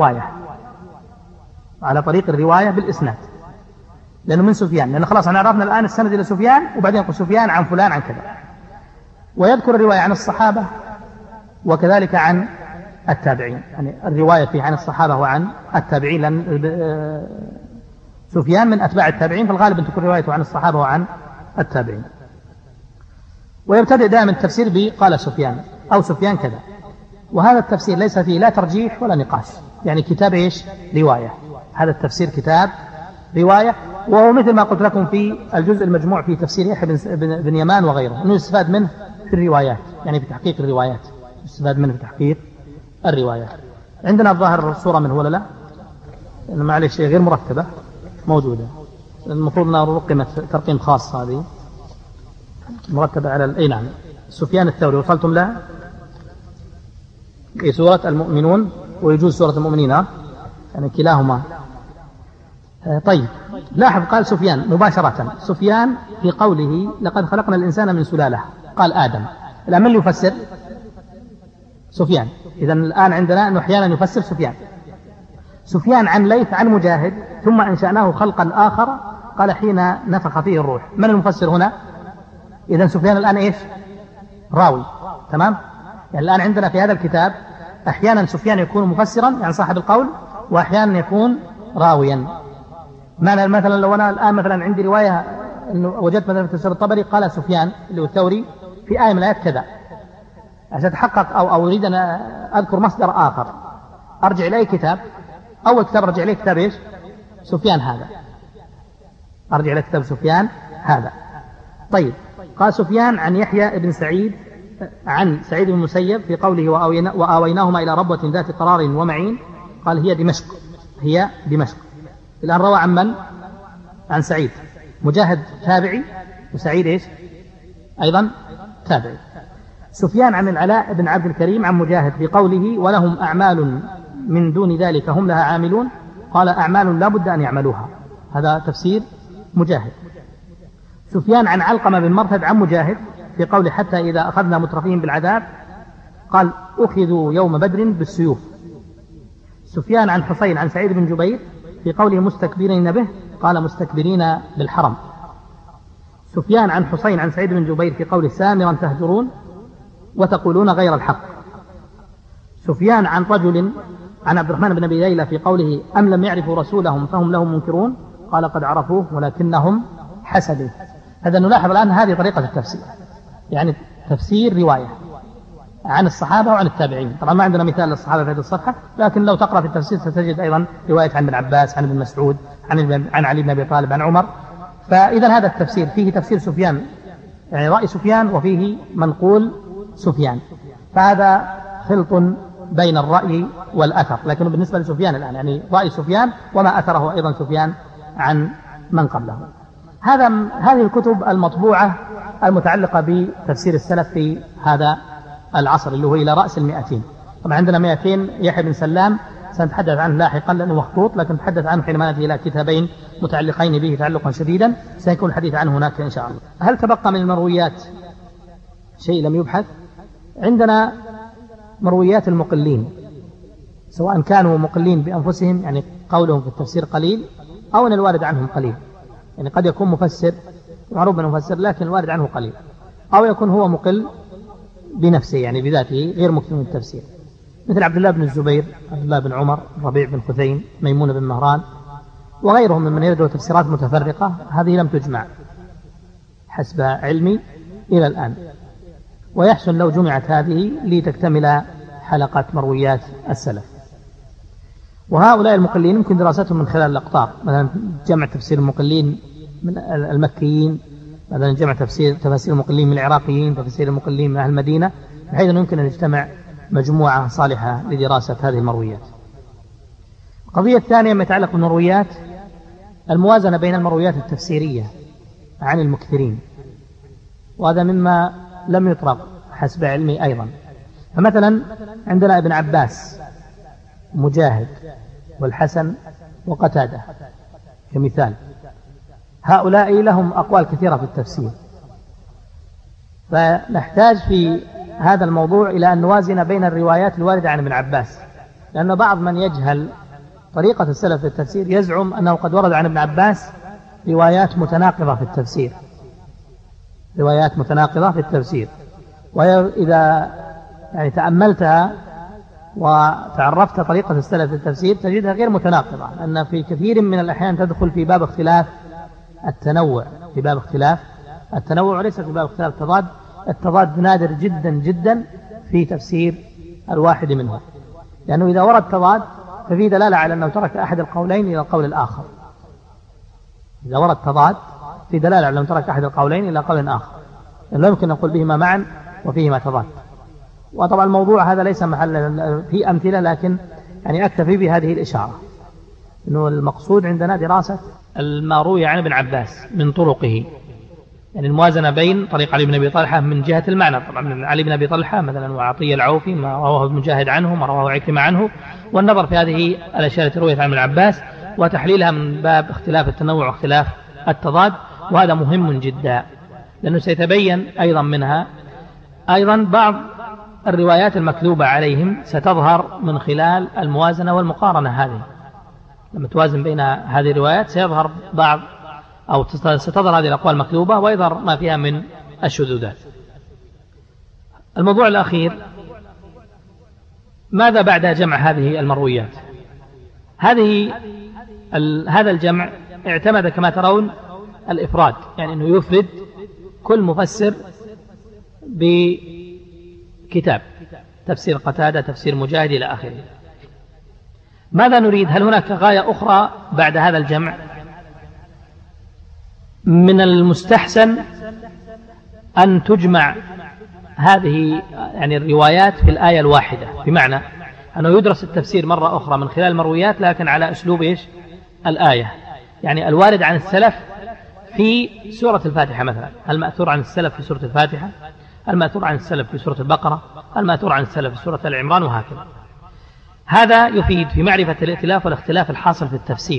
[SPEAKER 2] طريق الرواية بالإسناد، لأنه من سفيان، لأن خلاص عرفنا الآن السند إلى سفيان، وبعدين يقول سفيان عن فلان عن كذا، ويذكر الرواية عن الصحابة وكذلك عن التابعين، يعني الرواية فيه عن الصحابة وعن التابعين، لأن سفيان من أتباع التابعين فالغالب أن تكون روايته عن الصحابة وعن التابعين. ويبتدئ دائما التفسير بقال سفيان أو سفيان كذا، وهذا التفسير ليس فيه لا ترجيح ولا نقاش، يعني كتاب إيش؟ رواية. هذا التفسير كتاب رواية، وهو مثل ما قلت لكم في الجزء المجموع في تفسير يحيى بن يمان وغيره، أنه يستفاد منه في الروايات، يعني في تحقيق الروايات، يستفاد منه في تحقيق الروايات. عندنا الظاهر صورة منه ولا لا؟ معلش غير مرتبة موجودة، المفروض أنها رقمت ترقيم خاص، هذه مرتبة على أي نعم. سفيان الثوري وصلتم لها في سورة المؤمنون، ويجوز سورة المؤمنين يعني كلاهما. طيب لاحظ قال سفيان مباشرة، سفيان في قوله لقد خلقنا الإنسان من سلالة قال آدم. الآن من يفسر؟ سفيان. إذا الآن عندنا أنه أحيانا يفسر سفيان عن ليث عن مجاهد ثم أنشأناه خلقا آخر قال حين نفخ فيه الروح. من المفسر هنا؟ إذا سفيان الآن إيش؟ راوي. تمام؟ يعني الآن عندنا في هذا الكتاب أحيانا سفيان يكون مفسرا يعني صاحب القول، وأحيانا يكون راويا. معنى مثلا لو أنا الآن مثلا عندي رواية إنه وجدت مثلا في تفسير الطبري قال سفيان اللي هو الثوري في آية من الآيات كذا، عشان أتحقق أو أريد أن أذكر مصدر آخر أرجع إليه كتاب، أول كتاب أرجع إليه كتاب إيش؟ سفيان هذا، أرجع إليه كتاب سفيان هذا. طيب قال سفيان عن يحيى بن سعيد عن سعيد بن المسيب في قوله وآويناهما إلى ربوة ذات قرار ومعين قال هي دمشق. الآن روى عن من؟ عن سعيد. مجاهد تابعي وسعيد إيش؟ أيضا تابعي. سفيان عن العلاء بن عبد الكريم عن مجاهد في قوله ولهم أعمال من دون ذلك هم لها عاملون قال أعمال لا بد أن يعملوها. هذا تفسير مجاهد. سفيان عن علقمة بن مرثد عن مجاهد في قوله حتى إذا أخذنا مترفيهم بالعذاب قال أخذوا يوم بدر بالسيوف. سفيان عن حسين عن سعيد بن جبير في قوله مستكبرين به قال مستكبرين بالحرم. سفيان عن حسين عن سعيد بن جبير في قوله سامرا تهجرون وتقولون غير الحق. سفيان عن رجل عن عبد الرحمن بن أبي ليلى في قوله أم لم يعرفوا رسولهم فهم لهم منكرون قال قد عرفوه ولكنهم حسدوا. هذا نلاحظ الآن هذه طريقة التفسير، يعني تفسير رواية عن الصحابة وعن التابعين. طبعا ما عندنا مثال للصحابة في هذه الصفحة، لكن لو تقرأ في التفسير ستجد أيضا رواية عن ابن عباس عن ابن مسعود عن علي بن أبي طالب عن عمر. فإذا هذا التفسير فيه تفسير سفيان يعني رأي سفيان وفيه منقول سفيان، فهذا خلط بين الرأي والأثر، لكن بالنسبة لسفيان الآن يعني رأي سفيان وما أثره أيضا سفيان عن من قبله. هذه الكتب المطبوعة المتعلقة بتفسير السلف في هذا العصر اللي هو إلى رأس 200. طبعا عندنا 200 يحيى بن سلام سنتحدث عنه لاحقا لأنه مخطوط، لكن نتحدث عنه حينما نأتي إلى كتابين متعلقين به تعلقا شديدا سيكون الحديث عنه هناك إن شاء الله. هل تبقى من المرويات شيء لم يبحث؟ عندنا مرويات المقلين، سواء كانوا مقلين بأنفسهم يعني قولهم في التفسير قليل، أو أن الوارد عنهم قليل. يعني قد يكون مفسر معروف أنه مفسر لكن الوارد عنه قليل، أو يكون هو مقل بنفسه يعني بذاته غير مكثر من التفسير، مثل عبد الله بن الزبير، عبد الله بن عمر، ربيع بن خثيم، ميمون بن مهران وغيرهم من يردوا تفسيرات متفرقة. هذه لم تجمع حسب علمي إلى الآن، ويحسن لو جمعت هذه لتكتمل حلقة مرويات السلف. وهؤلاء المقلين يمكن دراستهم من خلال الأقطار، مثلا جمع تفسير المقلين من المكيين، مثلا جمع تفاسير المقلين من العراقيين، تفسير المقلين من أهل المدينة، بحيث أنه يمكن أن يجتمع مجموعة صالحة لدراسة هذه المرويات. القضية الثانية ما يتعلق بالمرويات، الموازنة بين المرويات التفسيرية عن المكثرين، وهذا مما لم يطرق حسب علمي أيضا. فمثلا عندنا ابن عباس، مجاهد، والحسن، وقتادة كمثال، هؤلاء لهم أقوال كثيرة في التفسير، فنحتاج في هذا الموضوع إلى أن نوازن بين الروايات الواردة عن ابن عباس، لأن بعض من يجهل طريقة السلف في التفسير يزعم أنه قد ورد عن ابن عباس روايات متناقضة في التفسير، روايات متناقضة في التفسير، وإذا يعني تأملتها وتعرفت طريقة السلف في التفسير تجدها غير متناقضة، لأن في كثير من الأحيان تدخل في باب اختلاف التنوع، في باب اختلاف التنوع وليس في باب اختلاف التضاد. التضاد نادر جدا جدا في تفسير الواحد منهم، لأنه إذا ورد تضاد ففي دلالة على أنه ترك أحد القولين إلى القول الآخر. إذا ورد تضاد في دلالة على أنه ترك أحد القولين إلى قول آخر، يعني لا يمكن نقول بهما معا وفيهما تضاد. وطبعا الموضوع هذا ليس محل في أمثلة، لكن يعني أكتفي بهذه الإشارة، أنه المقصود عندنا دراسة ما روي عن ابن عباس من طرقه، يعني الموازنة بين طريق علي بن أبي طلحة من جهة المعنى، طبعا علي بن أبي طلحة مثلا وعطية العوفي ما رواه ابن مجاهد عنه، ما رواه عكرمة عنه، والنظر في هذه الأشياء التي رويت عن ابن عباس وتحليلها من باب اختلاف التنوع واختلاف التضاد. وهذا مهم جدا، لأنه سيتبين أيضا منها أيضا بعض الروايات المكذوبة عليهم ستظهر من خلال الموازنة والمقارنة هذه. لما توازن بين هذه الروايات سيظهر بعض أو ستظهر هذه الأقوال المكذوبة ويظهر ما فيها من الشذوذات. الموضوع الأخير، ماذا بعد جمع هذه المرويات؟ هذا الجمع اعتمد كما ترون الإفراد، يعني أنه يفرد كل مفسر بكتاب، تفسير قتادة، تفسير مجاهد إلى آخره. ماذا نريد؟ هل هناك غاية أخرى بعد هذا الجمع؟ من المستحسن أن تجمع هذه يعني الروايات في الآية الواحدة، بمعنى أنه يدرس التفسير مرة أخرى من خلال المرويات لكن على أسلوب الآية، يعني الوارد عن السلف في سورة الفاتحة مثلا، المأثور عن السلف في سورة الفاتحة، المأثور عن السلف في سورة البقرة، المأثور عن السلف في سورة العمران، وهكذا. هذا يفيد في معرفة الائتلاف والاختلاف الحاصل في التفسير.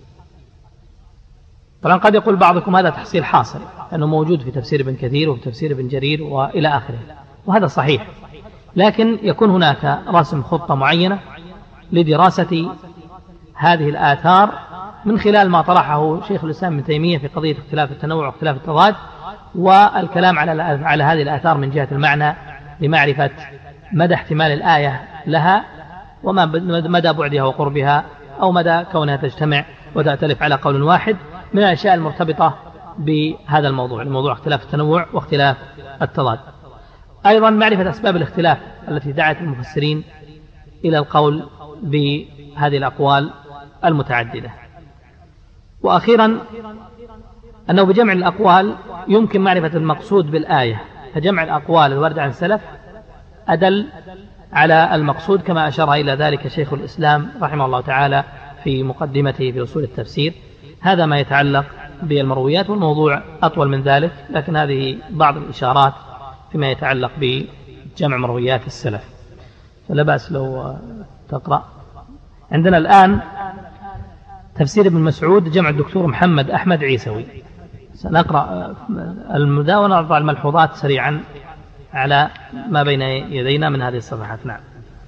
[SPEAKER 2] طبعا قد يقول بعضكم هذا تحصيل حاصل، لأنه موجود في تفسير ابن كثير وفي تفسير ابن جرير وإلى آخره، وهذا صحيح، لكن يكون هناك رسم خطة معينة لدراسة هذه الآثار من خلال ما طرحه شيخ الإسلام ابن تيمية في قضية اختلاف التنوع واختلاف التضاد، والكلام على هذه الآثار من جهة المعنى لمعرفة مدى احتمال الآية لها، وما مدى بعدها وقربها، أو مدى كونها تجتمع وتأتلف على قول واحد، من الأشياء المرتبطة بهذا الموضوع، موضوع اختلاف التنوع واختلاف التضاد. أيضا معرفة أسباب الاختلاف التي دعت المفسرين إلى القول بهذه الأقوال المتعددة. وأخيرا أنه بجمع الأقوال يمكن معرفة المقصود بالآية، فجمع الأقوال الواردة عن السلف أدل على المقصود، كما أشار إلى ذلك شيخ الإسلام رحمه الله تعالى في مقدمته في أصول التفسير. هذا ما يتعلق بالمرويات، والموضوع أطول من ذلك، لكن هذه بعض الإشارات فيما يتعلق بجمع مرويات السلف، فلا بأس لو تقرأ. عندنا الآن تفسير ابن مسعود جمع الدكتور محمد أحمد عيسوي، سنقرأ المداونة ونضع الملحوظات سريعا على ما بين يدينا من هذه الصفحات. نعم.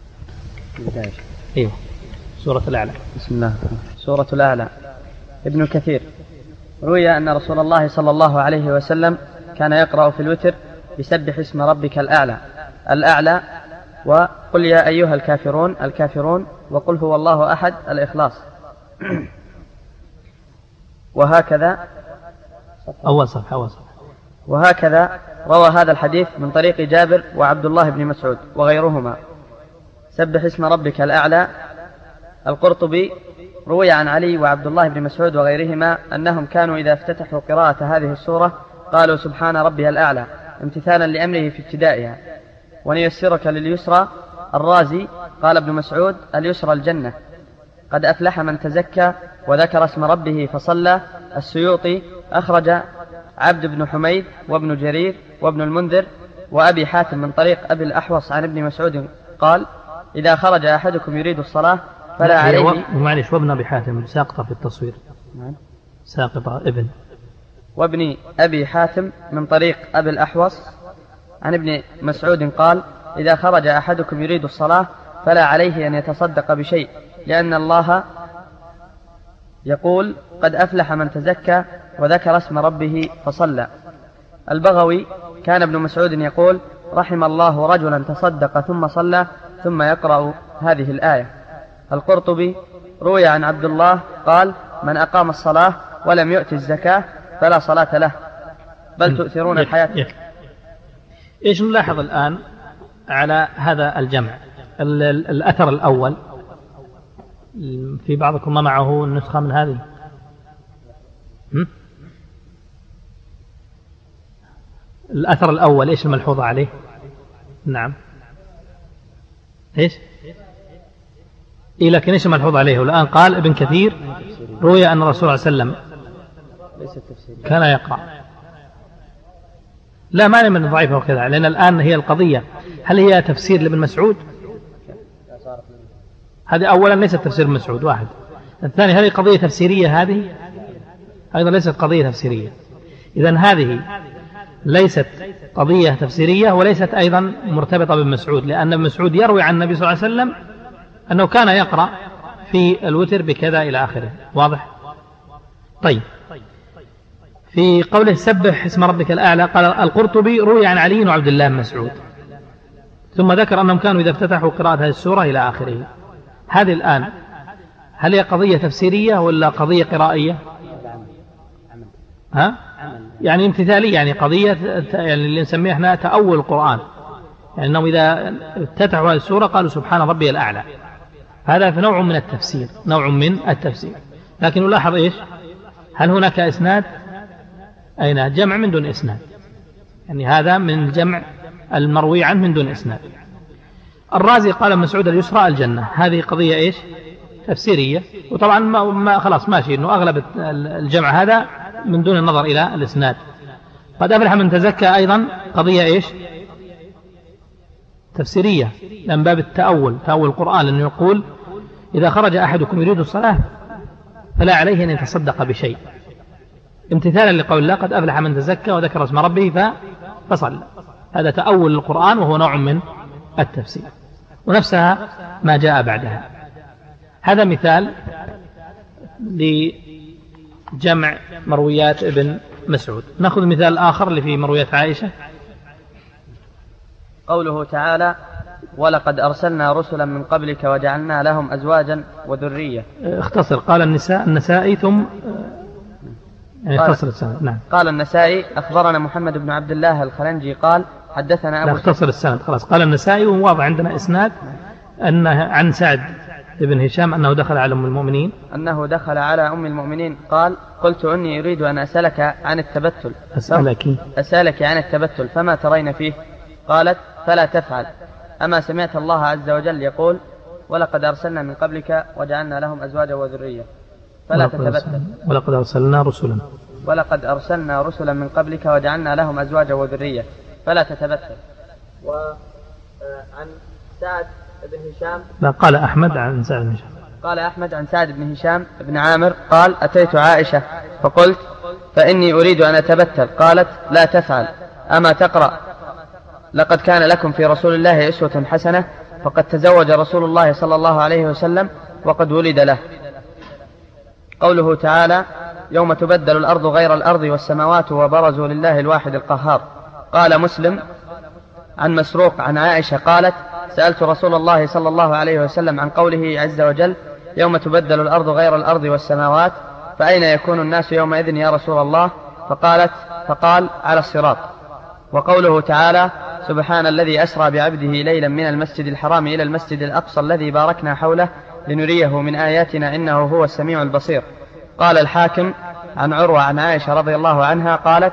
[SPEAKER 2] ايوه. سورة الأعلى.
[SPEAKER 3] بسم الله. سورة الأعلى. ابن كثير: روي أن رسول الله صلى الله عليه وسلم كان يقرأ في الوتر بسبح اسم ربك الأعلى الأعلى، وقل يا أيها الكافرون الكافرون، وقل هو الله أحد الإخلاص. وهكذا
[SPEAKER 2] أول صفحة.
[SPEAKER 3] وهكذا روى هذا الحديث من طريق جابر وعبد الله بن مسعود وغيرهما. سبح اسم ربك الأعلى. القرطبي: روي عن علي وعبد الله بن مسعود وغيرهما أنهم كانوا إذا افتتحوا قراءة هذه السورة قالوا سبحان ربي الأعلى امتثالا لأمره في ابتدائها. ونيسرك لليسرى. الرازي: قال ابن مسعود: اليسرى الجنة. قد أفلح من تزكى وذكر اسم ربه فصلى. السيوطي: أخرج عبد بن حميد وابن جرير وابن المنذر وأبي حاتم من طريق أبي الأحوص عن ابن مسعود قال: إذا خرج أحدكم يريد الصلاة فلا عليه.
[SPEAKER 2] معلش، وابن أبي حاتم ساقطة في التصوير. ساقطة ابن.
[SPEAKER 3] وابن أبي حاتم من طريق أبي الأحوص عن ابن مسعود قال: إذا خرج أحدكم يريد الصلاة فلا عليه أن يتصدق بشيء، لأن الله يقول: قد أفلح من تزكى وذكر اسم ربه فصلى. البغوي: كان ابن مسعود يقول: رحم الله رجلا تصدق ثم صلى، ثم يقرأ هذه الآية. القرطبي: روي عن عبد الله قال: من أقام الصلاة ولم يؤت الزكاة فلا صلاة له، بل تؤثرون الحياة.
[SPEAKER 2] إيش نلاحظ الآن على هذا الجمع؟ الأثر الأول، في بعضكم ما معه النسخة من هذه؟ الأثر الأول إيش الملحوظة عليه؟ نعم. إيش؟ لكن إيش الملحوظ عليه؟ والآن قال ابن كثير: روي أن الرسول صلى الله عليه وسلم كان يقرأ. لا معنى من ضعيفه وكذا، لأن الآن هي القضية هل هي تفسير لابن مسعود؟ هذه أولا ليست تفسير ابن مسعود، واحد. الثاني، هذه قضية تفسيرية، هذه أيضا ليست قضية تفسيرية. إذن هذه ليست قضية تفسيرية وليست أيضا مرتبطة بابن مسعود، لأن ابن مسعود يروي عن النبي صلى الله عليه وسلم أنه كان يقرأ في الوتر بكذا إلى آخره. واضح؟ طيب، في قوله سبح اسم ربك الأعلى قال القرطبي: روي عن علي وعبد الله بن مسعود، ثم ذكر أنهم كانوا إذا افتتحوا قراءة هذه السورة إلى آخره. هذه الآن هل هي قضية تفسيرية ولا قضية قرائية؟ يعني امتثالية، يعني قضية يعني اللي نسميه احنا تأول القرآن، يعني أنهم إذا افتتحوا هذه السورة قالوا سبحان ربي الأعلى. هذا في نوع من التفسير، نوع من التفسير. لكن نلاحظ إيش؟ هل هناك إسناد؟ أين جمع من دون إسناد، يعني هذا من الجمع المروي عنه من دون إسناد. الرازي قال ابن مسعود: اليسرى الجنة. هذه قضية إيش؟ تفسيرية. وطبعا ما خلاص ماشي إنه أغلب الجمع هذا من دون النظر إلى الإسناد. قد أفلح من تزكى أيضا قضية إيش؟ تفسيرية، من باب التأول، تأول القرآن، لأنه يقول: إذا خرج أحدكم يريد الصلاة فلا عليه أن يتصدق بشيء، امتثالا لقول الله: قد أفلح من تزكى وذكر اسم ربه فصلى. هذا تأول القرآن وهو نوع من التفسير، ونفسها ما جاء بعدها. هذا مثال لجمع مرويات ابن مسعود. نأخذ مثال آخر اللي في مرويات عائشة.
[SPEAKER 3] قوله تعالى: ولقد أرسلنا رسلا من قبلك وجعلنا لهم أزواجا وذرية.
[SPEAKER 2] اختصر. قال النسائي ثم اختصر السند. نعم.
[SPEAKER 3] قال النسائي: أخبرنا محمد بن عبد الله الخلنجي قال حدثنا أبو.
[SPEAKER 2] اختصر السند خلاص. قال النسائي، وواضح عندنا إسناد أن عن سعد بن هشام أنه دخل على أم المؤمنين،
[SPEAKER 3] أنه دخل على أم المؤمنين قال: قلت إني أريد أن أسألك عن التبتل. أسألك عن التبتل فما ترين فيه؟ قالت: فلا تفعل. أما سمعت الله عز وجل يقول: ولقد أرسلنا من قبلك وجعلنا لهم أزواجا وذرية، فلا تتبتل.
[SPEAKER 2] ولقد أرسلنا رسلا
[SPEAKER 3] من قبلك وجعلنا لهم أزواجا وذرية فلا تتبتل. وعن سعد بن هشام،
[SPEAKER 2] لا، قال أحمد عن سعد بن هشام،
[SPEAKER 3] قال أحمد عن سعد بن هشام بن عامر قال: أتيت عائشة فقلت: فإني أريد أن أتبتل. قالت: لا تفعل. أما تقرأ لقد كان لكم في رسول الله أسوة حسنة، فقد تزوج رسول الله صلى الله عليه وسلم وقد ولد له. قوله تعالى: يوم تبدل الأرض غير الأرض والسماوات وبرزوا لله الواحد القهار. قال مسلم عن مسروق عن عائشة قالت: سألت رسول الله صلى الله عليه وسلم عن قوله عز وجل: يوم تبدل الأرض غير الأرض والسماوات، فأين يكون الناس يومئذ يا رسول الله؟ فقال: على الصراط. وقوله تعالى: سبحان الذي أسرى بعبده ليلا من المسجد الحرام إلى المسجد الأقصى الذي باركنا حوله لنريه من آياتنا إنه هو السميع البصير. قال الحاكم عن عروة عن عائشة رضي الله عنها قالت: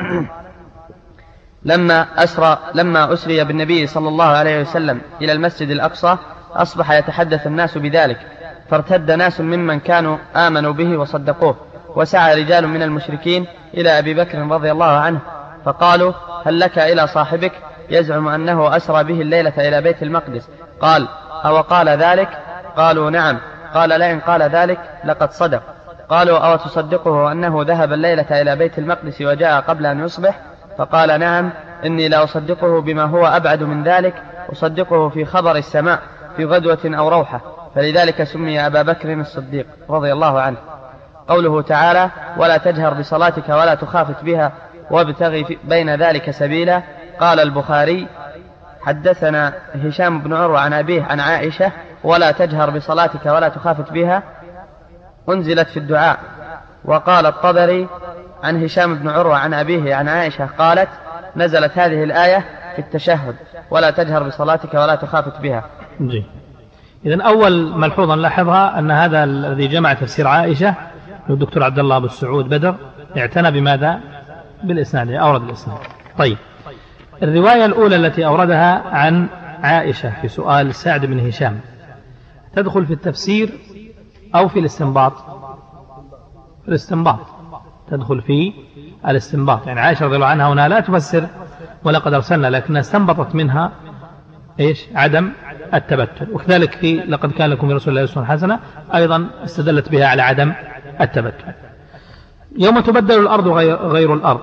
[SPEAKER 3] لما أسري بالنبي صلى الله عليه وسلم إلى المسجد الأقصى أصبح يتحدث الناس بذلك، فارتد ناس ممن كانوا آمنوا به وصدقوه، وسعى رجال من المشركين إلى أبي بكر رضي الله عنه فقالوا: هل لك إلى صاحبك يزعم أنه أسرى به الليلة إلى بيت المقدس؟ قال: أو قال ذلك؟ قالوا: نعم. قال: لئن قال ذلك لقد صدق. قالوا: أو تصدقه أنه ذهب الليلة إلى بيت المقدس وجاء قبل أن يصبح؟ فقال: نعم، إني لا أصدقه بما هو أبعد من ذلك، أصدقه في خبر السماء في غدوة أو روحة، فلذلك سمي أبا بكر الصديق رضي الله عنه. قوله تعالى: ولا تجهر بصلاتك ولا تخافت بها وابتغي بين ذلك سبيلا. قال البخاري: حدثنا هشام بن عروة عن أبيه عن عائشة: ولا تجهر بصلاتك ولا تخافت بها أنزلت في الدعاء. وقال الطبري عن هشام بن عروة عن أبيه عن عائشة قالت: نزلت هذه الآية في التشهد: ولا تجهر بصلاتك ولا تخافت بها.
[SPEAKER 2] إذن أول ملحوظة نلاحظها أن هذا الذي جمع تفسير عائشة الدكتور عبد الله أبو السعود بدر اعتنى بماذا؟ بالإسناد، أورد الإسناد. طيب، الرواية الأولى التي أوردها عن عائشة في سؤال سعد بن هشام تدخل في التفسير أو في الاستنباط؟ في الاستنباط، تدخل في الاستنباط. يعني عائشة رضي الله عنها هنا لا تفسر ولقد أرسلنا، لكنها استنبطت منها إيش؟ عدم التبتل. وكذلك في لقد كان لكم في رسول الله أسوة حسنة أيضا استدلت بها على عدم التبتل. يوم تبدل الأرض غير الأرض،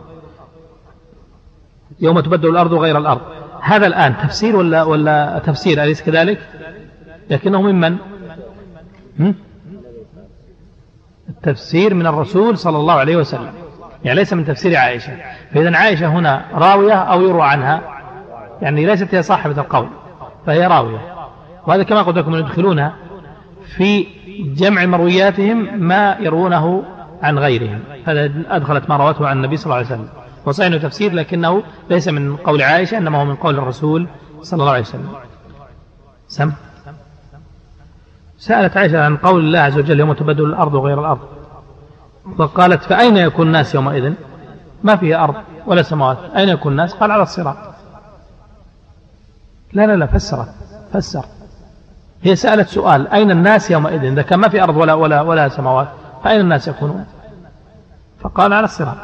[SPEAKER 2] يوم تبدل الأرض غير الأرض، هذا الآن تفسير ولا تفسير، أليس كذلك؟ لكنه ممن؟ التفسير من الرسول صلى الله عليه وسلم، يعني ليس من تفسير عائشة. فإذا عائشة هنا راوية أو يروى عنها، يعني ليست هي صاحبة القول فهي راوية. وهذا كما قلت لكم يدخلون في جمع مروياتهم ما يروونه عن غيرهم، هذا أدخلت ما روته عن النبي صلى الله عليه وسلم. وصحيح انه تفسير لكنه ليس من قول عائشة، إنما هو من قول الرسول صلى الله عليه وسلم. سألت عائشة عن قول الله عز وجل: يوم تبدل الأرض غير الأرض، فقالت: فأين يكون الناس يومئذ؟ ما فيه أرض ولا سماوات، أين يكون الناس؟ قال: على الصراط. لا فسر. هي سألت سؤال: أين الناس يومئذ؟ إذا كان ما في أرض ولا سماوات فأين الناس يكونون؟ فقال: على الصراط.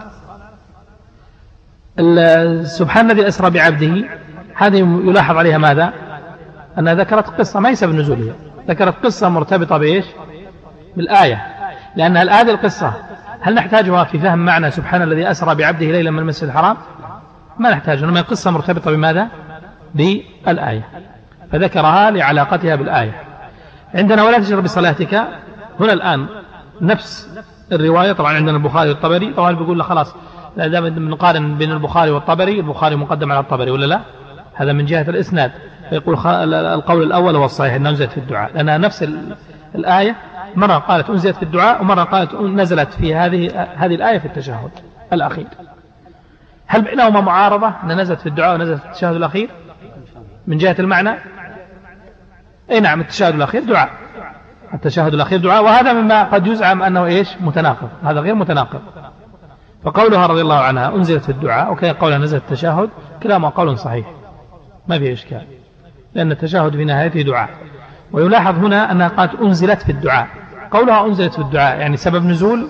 [SPEAKER 2] سبحان الذي أسرى بعبده، هذه يلاحظ عليها ماذا؟ أنها ذكرت قصة ما يسبب نزولها، ذكرت قصة مرتبطة بإيش؟ بالآية، لأن هذه القصة هل نحتاجها في فهم معنى سبحان الذي أسرى بعبده ليلا من المسجد الحرام؟ ما نحتاجها، إنما قصة مرتبطة بماذا؟ بالآية، فذكرها لعلاقتها بالآية. عندنا ولا تجهر بصلاتك، هنا الآن نفس الرواية طبعا عندنا البخاري والطبري، طبعا بيقول له خلاص لا دام نقارن بين البخاري والطبري، البخاري مقدم على الطبري ولا لا؟ هذا من جهة الإسناد. فيقول القول الأول هو الصحيح أنها نزلت في الدعاء، لأنها نفس الآية، مرة قالت أنزلت في الدعاء ومرة قالت نزلت في هذه الآية في التشهد الأخير. هل بينهما معارضة أن نزلت في الدعاء ونزلت في التشهد الأخير من جهة المعنى؟ أي نعم، التشهد الأخير دعاء، التشهد الأخير دعاء، وهذا مما قد يزعم أنه إيش؟ متناقض، هذا غير متناقض. فقولها رضي الله عنها أنزلت في الدعاء وكان قولها نزلت في التشهد كلامه قول صحيح ما فيه إشكال، لأن التشهد في نهايته دعاء. ويلاحظ هنا أنها قالت أنزلت في الدعاء، قولها أنزلت في الدعاء يعني سبب نزول،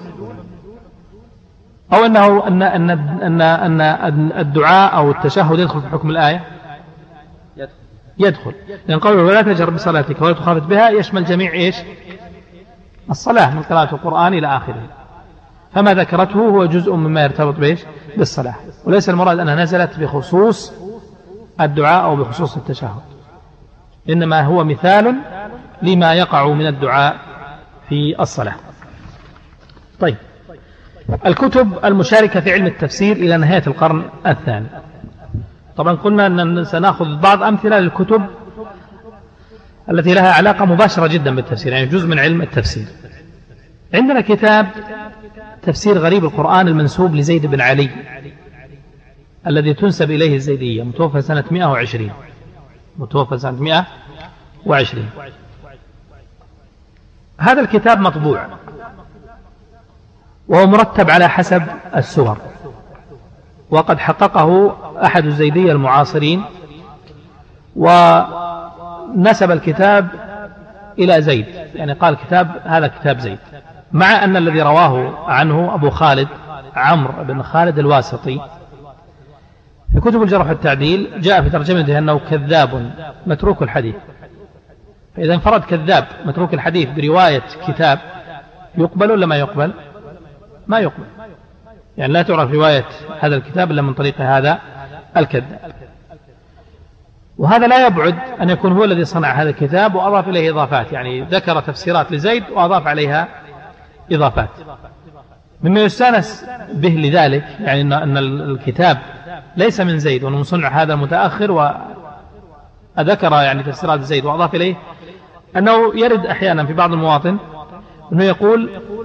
[SPEAKER 2] أو أنه أن الدعاء أو التشهد يدخل في حكم الآية؟ يدخل، لأن قوله ولا تجهر بصلاتك ولا تخافت بها يشمل جميع إيش؟ الصلاة من قراءة القرآن إلى آخره، فما ذكرته هو جزء مما يرتبط بإيش؟ بالصلاة، وليس المراد أنها نزلت بخصوص الدعاء أو بخصوص التشهد، إنما هو مثال لما يقع من الدعاء في الصلاة. طيب، الكتب المشاركة في علم التفسير إلى نهاية القرن الثاني. طبعا قلنا أن سنأخذ بعض أمثلة للكتب التي لها علاقة مباشرة جدا بالتفسير، يعني جزء من علم التفسير. عندنا كتاب تفسير غريب القرآن المنسوب لزيد بن علي الذي تنسب إليه الزيدية، متوفى سنة 120. هذا الكتاب مطبوع وهو مرتب على حسب السور، وقد حققه أحد الزيدية المعاصرين ونسب الكتاب إلى زيد، يعني قال هذا كتاب زيد، مع أن الذي رواه عنه أبو خالد عمرو بن خالد الواسطي في كتب الجرح والتعديل جاء في ترجمته أنه كذاب متروك الحديث. فإذا انفرد كذاب متروك الحديث برواية كتاب يقبل ولا ما يقبل؟ ما يقبل، يعني لا تعرف رواية هذا الكتاب إلا من طريق هذا الكذاب. وهذا لا يبعد أن يكون هو الذي صنع هذا الكتاب وأضاف إليه إضافات، يعني ذكر تفسيرات لزيد وأضاف عليها إضافات. مما يستانس به لذلك يعني أن الكتاب ليس من زيد وأنه صنع هذا المتأخر وذكر يعني تفسيرات زيد وأضاف إليه، أنه يرد أحيانا في بعض المواطن أنه يقول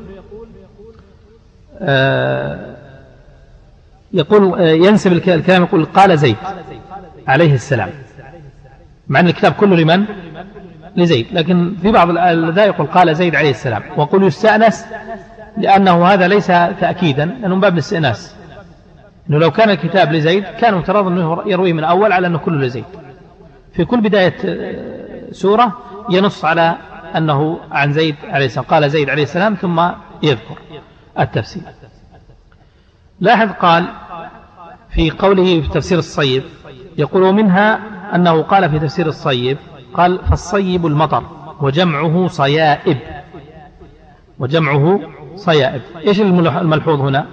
[SPEAKER 2] ينسب الكلام، يقول قال زيد عليه السلام، مع أن الكتاب كله لمن؟ لزيد، لكن في بعض الذا يقول قال زيد عليه السلام، ويقول يستأنس لأنه هذا ليس تأكيدا، لأنه من باب الاستئناس، أنه لو كان الكتاب لزيد كان مفترض أنه يرويه من أول على أنه كله لزيد. في كل بداية سورة ينص على أنه عن زيد عليه السلام، قال زيد عليه السلام، ثم يذكر التفسير. لاحظ قال في قوله في تفسير الصيب، يقول ومنها أنه قال في تفسير الصيب، قال فالصيب المطر وجمعه صيائب، إيش الملحوظ هنا؟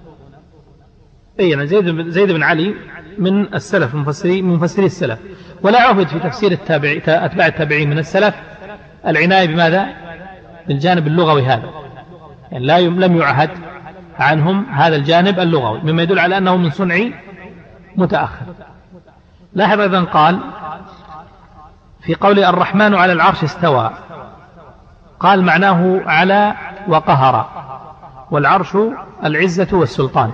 [SPEAKER 2] يعني زيد بن علي من السلف، من مفسري السلف، ولا عهد في تفسير أتباع التابعين من السلف العناية بماذا؟ بالجانب اللغوي هذا، يعني لم يعهد عنهم هذا الجانب اللغوي، مما يدل على أنه من صنع متأخر. لاحظ أيضا قال في قول الرحمن على العرش استوى، قال معناه على وقهر، والعرش العزة والسلطان.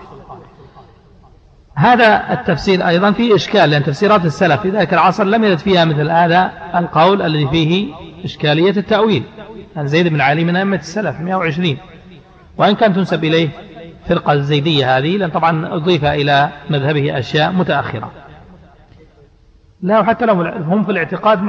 [SPEAKER 2] هذا التفسير أيضا فيه إشكال، لأن تفسيرات السلف في ذلك العصر لم يرد فيها مثل هذا القول الذي فيه إشكالية التأويل. زيد بن علي من أئمة السلف 120، وإن كان تنسب إليه فرقة الزيدية هذه، لأن طبعا أضيف إلى مذهبه أشياء متأخرة. لا، وحتى لو هم في الاعتقاد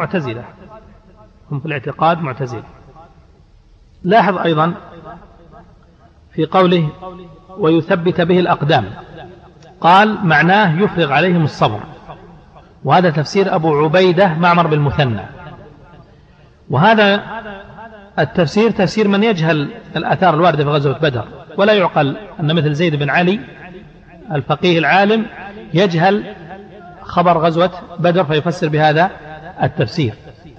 [SPEAKER 2] معتزلة. لاحظ أيضا في قوله ويثبت به الأقدام، قال معناه يفرغ عليهم الصبر، وهذا تفسير أبو عبيدة معمر بالمثنى. وهذا التفسير تفسير من يجهل الآثار الواردة في غزوة بدر، ولا يعقل أن مثل زيد بن علي الفقيه العالم يجهل خبر غزوة بدر فيفسر بهذا التفسير.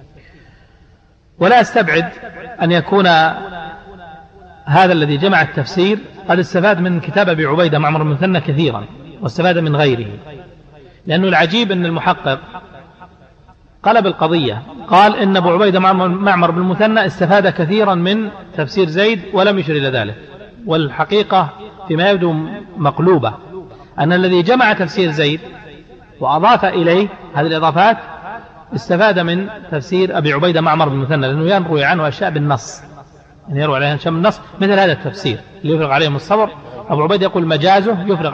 [SPEAKER 2] ولا استبعد أن يكون هذا الذي جمع التفسير قد استفاد من كتاب أبي عبيدة معمر المثنى كثيرا، واستفاد من غيره، لأنه العجيب أن المحقق قلب القضية، قال إن أبو عبيدة معمر بالمثنى استفاد كثيرا من تفسير زيد ولم يشر إلى ذلك. والحقيقة فيما يبدو مقلوبة، أن الذي جمع تفسير زيد وأضاف إليه هذه الإضافات استفاد من تفسير أبي عبيدة معمر بالمثنى، لأنه يروي عنه أشياء بالنص، يعني يروي عليها أشياء بالنص مثل هذا التفسير اللي يفرغ عليهم الصبر. أبو عبيدة يقول مجازه يفرغ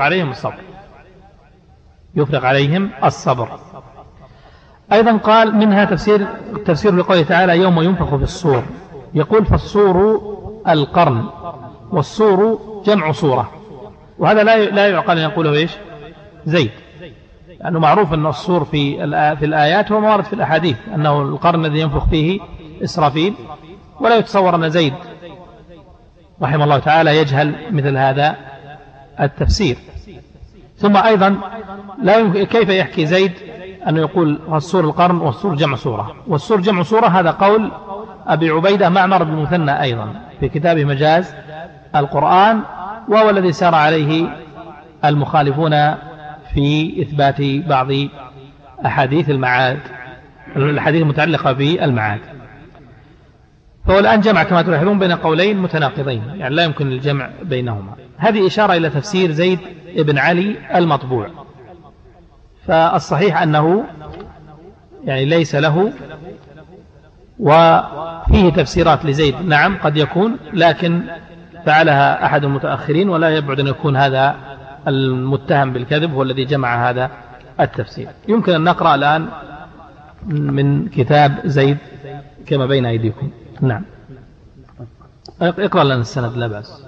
[SPEAKER 2] عليهم الصبر. أيضا قال منها تفسير لقوله تعالى يوم ينفخ في الصور، يقول فالصور القرن، والصور جمع صورة، وهذا لا يعقل أن يقوله إيش زيد، لأنه معروف أن الصور في الآيات هو موارد في الأحاديث أنه القرن الذي ينفخ فيه إسرافيل، ولا يتصور أن زيد رحمه الله تعالى يجهل مثل هذا التفسير. ثم أيضا كيف يحكي زيد أنه يقول والسور القرن والسور جمع سورة، والسور جمع سورة هذا قول أبي عبيدة معمر بن المثنى أيضا في كتابه مجاز القرآن، وهو الذي سار عليه المخالفون في إثبات بعض أحاديث المعاد، الحديث المتعلقة بالمعاد. فهو الآن جمع كما تلاحظون بين قولين متناقضين، يعني لا يمكن الجمع بينهما. هذه إشارة إلى تفسير زيد بن علي المطبوع، فالصحيح أنه يعني ليس له، وفيه تفسيرات لزيد نعم قد يكون، لكن فعلها أحد المتأخرين، ولا يبعد أن يكون هذا المتهم بالكذب هو الذي جمع هذا التفسير. يمكن أن نقرأ الآن من كتاب زيد كما بين أيديكم. نعم، اقرأ لنا السند لا بأس.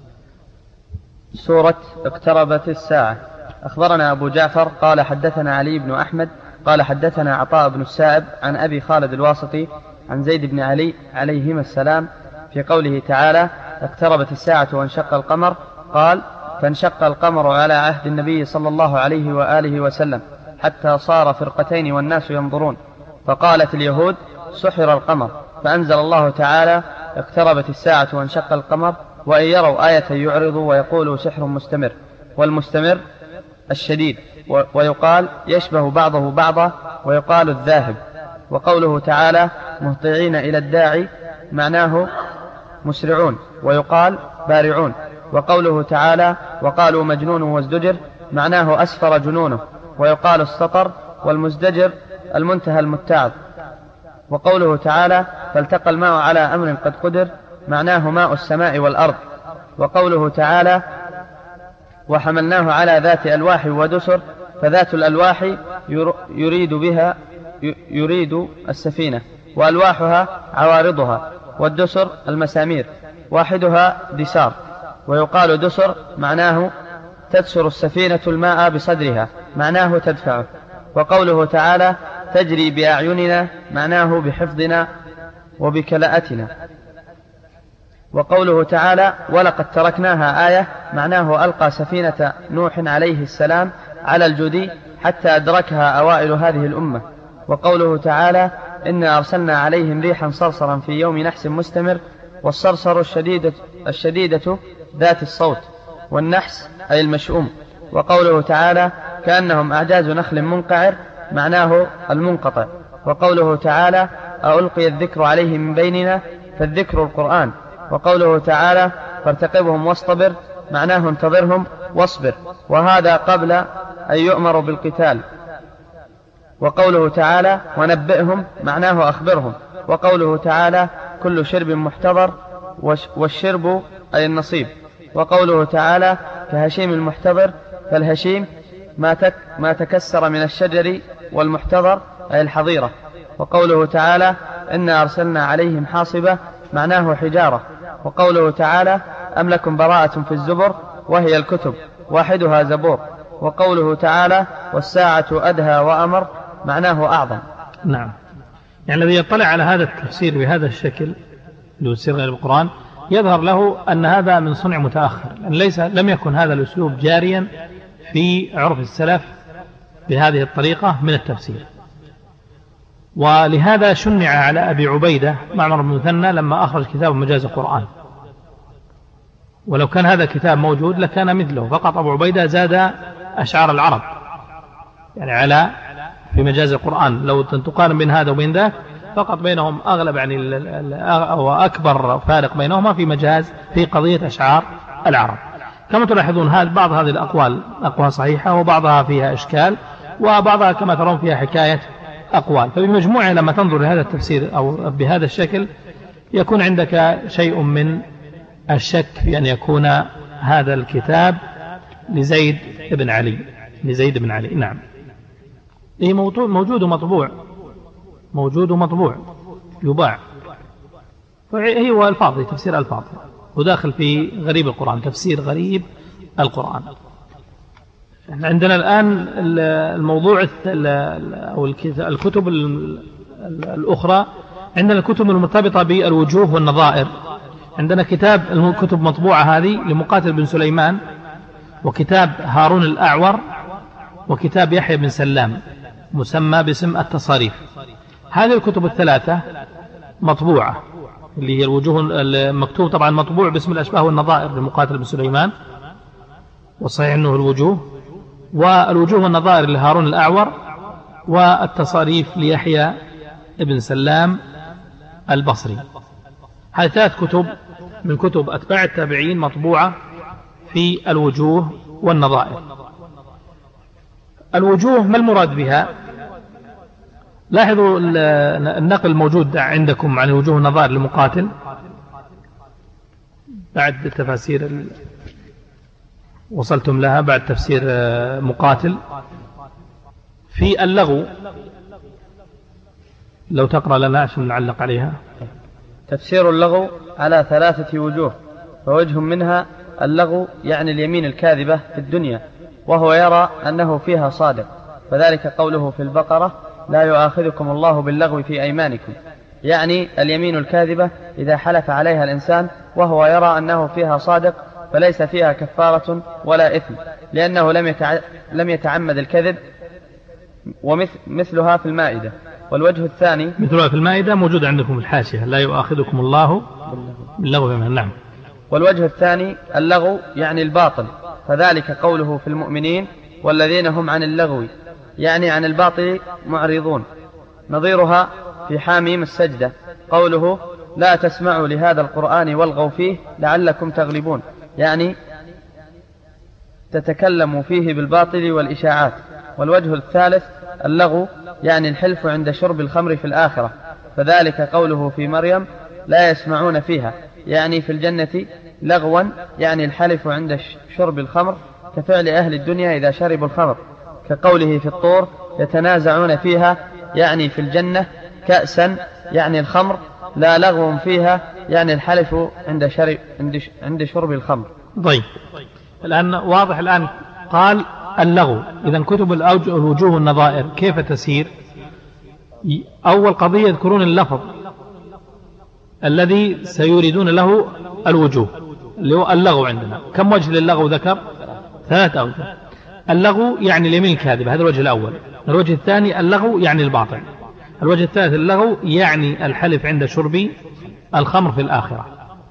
[SPEAKER 3] سورة اقتربت الساعة. أخبرنا أبو جعفر قال حدثنا علي بن أحمد قال حدثنا عطاء بن السائب عن أبي خالد الواسطي عن زيد بن علي عليهما السلام في قوله تعالى اقتربت الساعة وانشق القمر، قال فانشق القمر على عهد النبي صلى الله عليه وآله وسلم حتى صار فرقتين والناس ينظرون، فقالت اليهود سحر القمر، فأنزل الله تعالى اقتربت الساعة وانشق القمر، وإن يروا آية يعرضوا ويقولوا سحر مستمر، والمستمر الشديد، ويقال يشبه بعضه بعضا، ويقال الذاهب. وقوله تعالى مهطعين إلى الداعي معناه مسرعون، ويقال بارعون. وقوله تعالى وقالوا مجنون وازدجر معناه أسفر جنونه، ويقال السطر، والمزدجر المنتهى المتعظ. وقوله تعالى فالتقى الماء على أمر قد قدر معناه ماء السماء والأرض. وقوله تعالى وحملناه على ذات ألواح ودسر، فذات الألواح يريد السفينة، وألواحها عوارضها، والدسر المسامير، واحدها دسار. ويقال دسر معناه تدسر السفينة الماء بصدرها معناه تدفعه. وقوله تعالى تجري بأعيننا معناه بحفظنا وبكلاءتنا. وقوله تعالى ولقد تركناها آية معناه ألقى سفينة نوح عليه السلام على الجودي حتى أدركها أوائل هذه الأمة. وقوله تعالى إنا أرسلنا عليهم ريحا صرصرا في يوم نحس مستمر، والصرصر الشديدة ذات الصوت، والنحس أي المشؤوم. وقوله تعالى كأنهم أعجاز نخل منقعر معناه المنقطع. وقوله تعالى ألقي الذكر عليه من بيننا، فالذكر القرآن. وقوله تعالى فارتقبهم واصطبر معناه انتظرهم واصبر، وهذا قبل أن يؤمر بالقتال. وقوله تعالى ونبئهم معناه أخبرهم. وقوله تعالى كل شرب محتضر، والشرب أي النصيب. وقوله تعالى كهشيم المحتضر، فالهشيم ما تكسر من الشجر، والمحتضر أي الحظيرة. وقوله تعالى إنا أرسلنا عليهم حاصبة معناه حجارة. وقوله تعالى أم لكم براءة في الزبر، وهي الكتب، واحدها زبور. وقوله تعالى والساعة أدهى وأمر معناه أعظم.
[SPEAKER 2] نعم، يعني الذي يطلع على هذا التفسير بهذا الشكل لتفسير غير القرآن يظهر له أن هذا من صنع متأخر، لأن لم يكن هذا الأسلوب جاريا في عرف السلف بهذه الطريقة من التفسير. ولهذا شنع على أبي عبيدة معمر بن المثنى لما أخرج كتاب مجاز القرآن، ولو كان هذا الكتاب موجود لكان مثله، فقط أبو عبيدة زاد أشعار العرب يعني على في مجاز القرآن. لو تقارن بين هذا وبين ذاك فقط بينهم أغلب يعني وأكبر فارق بينهما في مجاز في قضية أشعار العرب. كما تلاحظون بعض هذه الأقوال أقوال صحيحة، وبعضها فيها إشكال، وبعضها كما ترون فيها حكاية أقوال. فبمجموعة لما تنظر لهذا التفسير أو بهذا الشكل يكون عندك شيء من الشك في أن يكون هذا الكتاب لزيد بن علي. نعم، إيه موجود ومطبوع يباع، هو الفاظي تفسير الفاظي، وداخل في غريب القرآن، تفسير غريب القرآن. عندنا الآن الموضوع أو الكتب الأخرى، عندنا الكتب المرتبطة بالوجوه والنظائر. عندنا كتاب الكتب مطبوعة هذه لمقاتل بن سليمان، وكتاب هارون الأعور، وكتاب يحيى بن سلام. مسمى باسم التصاريف. هذه الكتب الثلاثة مطبوعة، اللي هي الوجوه المكتوب طبعا مطبوع باسم الأشباه والنظائر لمقاتل بن سليمان، وصحيح أنه الوجوه، والوجوه والنظائر لهارون الأعور، والتصاريف ليحيى ابن سلام البصري. هذه 3 كتب من كتب أتباع التابعين مطبوعة في الوجوه والنظائر. الوجوه ما المراد بها؟ لاحظوا النقل الموجود عندكم عن الوجوه والنظائر لمقاتل بعد التفاسير وصلتم لها بعد تفسير مقاتل. في اللغو لو تقرأ لنا عشان نعلق عليها.
[SPEAKER 3] تفسير اللغو على 3 وجوه، فوجه منها اللغو يعني اليمين الكاذبة في الدنيا، وهو يرى أنه فيها صادق، فذلك قوله في البقرة لا يؤاخذكم الله باللغو في أيمانكم، يعني اليمين الكاذبة إذا حلف عليها الإنسان وهو يرى أنه فيها صادق فليس فيها كفارة ولا إثم، لأنه لم يتعمد الكذب، ومثلها في المائدة. والوجه الثاني
[SPEAKER 2] مثلها في المائدة موجود عندكم الحاشية لا يؤاخذكم الله باللغو. نعم.
[SPEAKER 3] والوجه الثاني اللغو يعني الباطل، فذلك قوله في المؤمنين والذين هم عن اللغو يعني عن الباطل معرضون. نظيرها في حاميم السجدة قوله لا تسمعوا لهذا القرآن والغوا فيه لعلكم تغلبون، يعني تتكلموا فيه بالباطل والإشاعات. والوجه الثالث اللغو يعني الحلف عند شرب الخمر في الآخرة، فذلك قوله في مريم لا يسمعون فيها يعني في الجنة لغوا، يعني الحلف عند شرب الخمر كفعل أهل الدنيا إذا شربوا الخمر، كقوله في الطور يتنازعون فيها يعني في الجنة كأسا يعني الخمر، لا لغو فيها يعني الحلف عند شرب الخمر.
[SPEAKER 2] طيب الآن واضح. الآن قال اللغو، إذن كتب الوجوه والنظائر كيف تسير؟ أول قضية يذكرون اللفظ الذي سيريدون له الوجوه اللي هو اللغو. عندنا كم وجه للغو؟ ذكر 3 أوجه. اللغو يعني اليمين الكاذبة، هذا الوجه الأول. الوجه الثاني اللغو يعني الباطل. الوجه الثالث اللغو يعني الحلف عند شرب الخمر في الآخرة.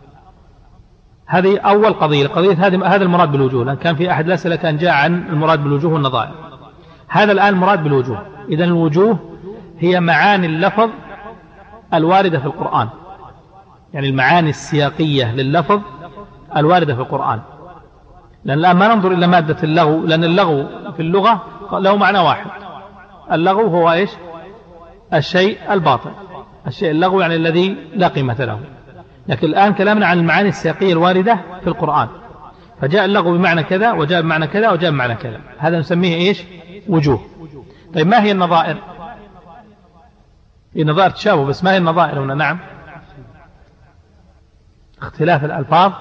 [SPEAKER 2] هذه أول قضية. القضية هذا المراد بالوجوه، لأن كان في أحد الأسئلة كان جاء عن المراد بالوجوه والنظائر. هذا الآن المراد بالوجوه. إذن الوجوه هي معاني اللفظ الواردة في القرآن، يعني المعاني السياقية لللفظ الواردة في القرآن. لأن الآن ما ننظر إلى مادة اللغو، لأن اللغو في اللغة له معنى واحد. اللغو هو إيش؟ الشيء الباطل. الشيء اللغو يعني الذي لا قيمة له. لكن الآن كلامنا عن المعاني السياقية الواردة في القرآن، فجاء اللغو بمعنى كذا وجاء بمعنى كذا وجاء بمعنى كذا، هذا نسميه إيش؟ وجوه. طيب ما هي النظائر؟ هي نظائر تشابه، بس ما هي النظائر هنا؟ نعم، اختلاف الألفاظ.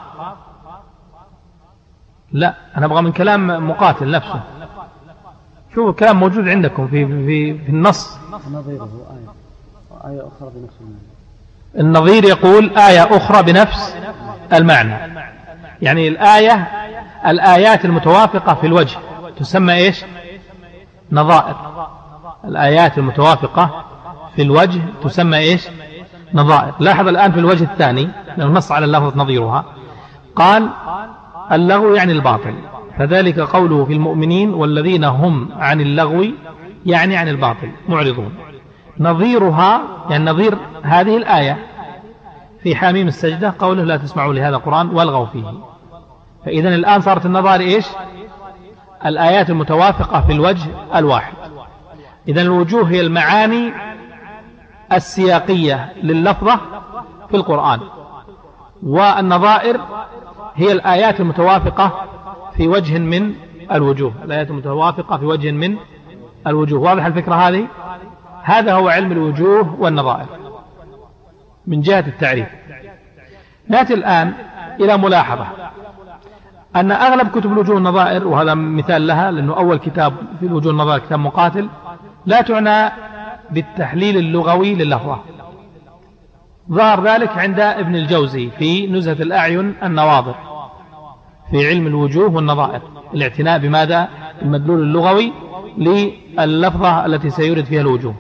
[SPEAKER 2] لا، أنا أبغى من كلام مقاتل نفسه. شوفوا الكلام موجود عندكم في النص.
[SPEAKER 3] نظيره آية أخرى بنفس المعنى.
[SPEAKER 2] النظير يقول آية أخرى بنفس المعنى، يعني الآيات المتوافقة في الوجه تسمى إيش؟ نظائر. الآيات المتوافقة في الوجه تسمى إيش؟ نظائر. لاحظ الآن في الوجه الثاني لأنه نص على اللفظ نظيرها، قال اللغو يعني الباطل، فذلك قوله في المؤمنين والذين هم عن اللغو يعني عن الباطل معرضون. نظيرها يعني نظير هذه الآية في حاميم السجدة قوله لا تسمعوا لهذا القرآن والغوا فيه. فإذن الآن صارت النظائر إيش؟ الآيات المتوافقة في الوجه الواحد. إذن الوجوه هي المعاني السياقية لللفظة في القرآن، والنظائر هي الآيات المتوافقة في وجه من الوجوه. الآيات المتوافقة في وجه من الوجوه. واضح الفكرة هذه؟ هذا هو علم الوجوه والنظائر من جهة التعريف. نأتي الآن إلى ملاحظة أن أغلب كتب الوجوه والنظائر، وهذا مثال لها لأنه أول كتاب في الوجوه والنظائر كتاب مقاتل، لا تعنى بالتحليل اللغوي لللفظة. ظهر ذلك عند ابن الجوزي في نزهة الأعين النواظر في علم الوجوه والنظائر، الاعتناء بماذا؟ المدلول اللغوي اللفظة التي سيورد فيها الوجوه.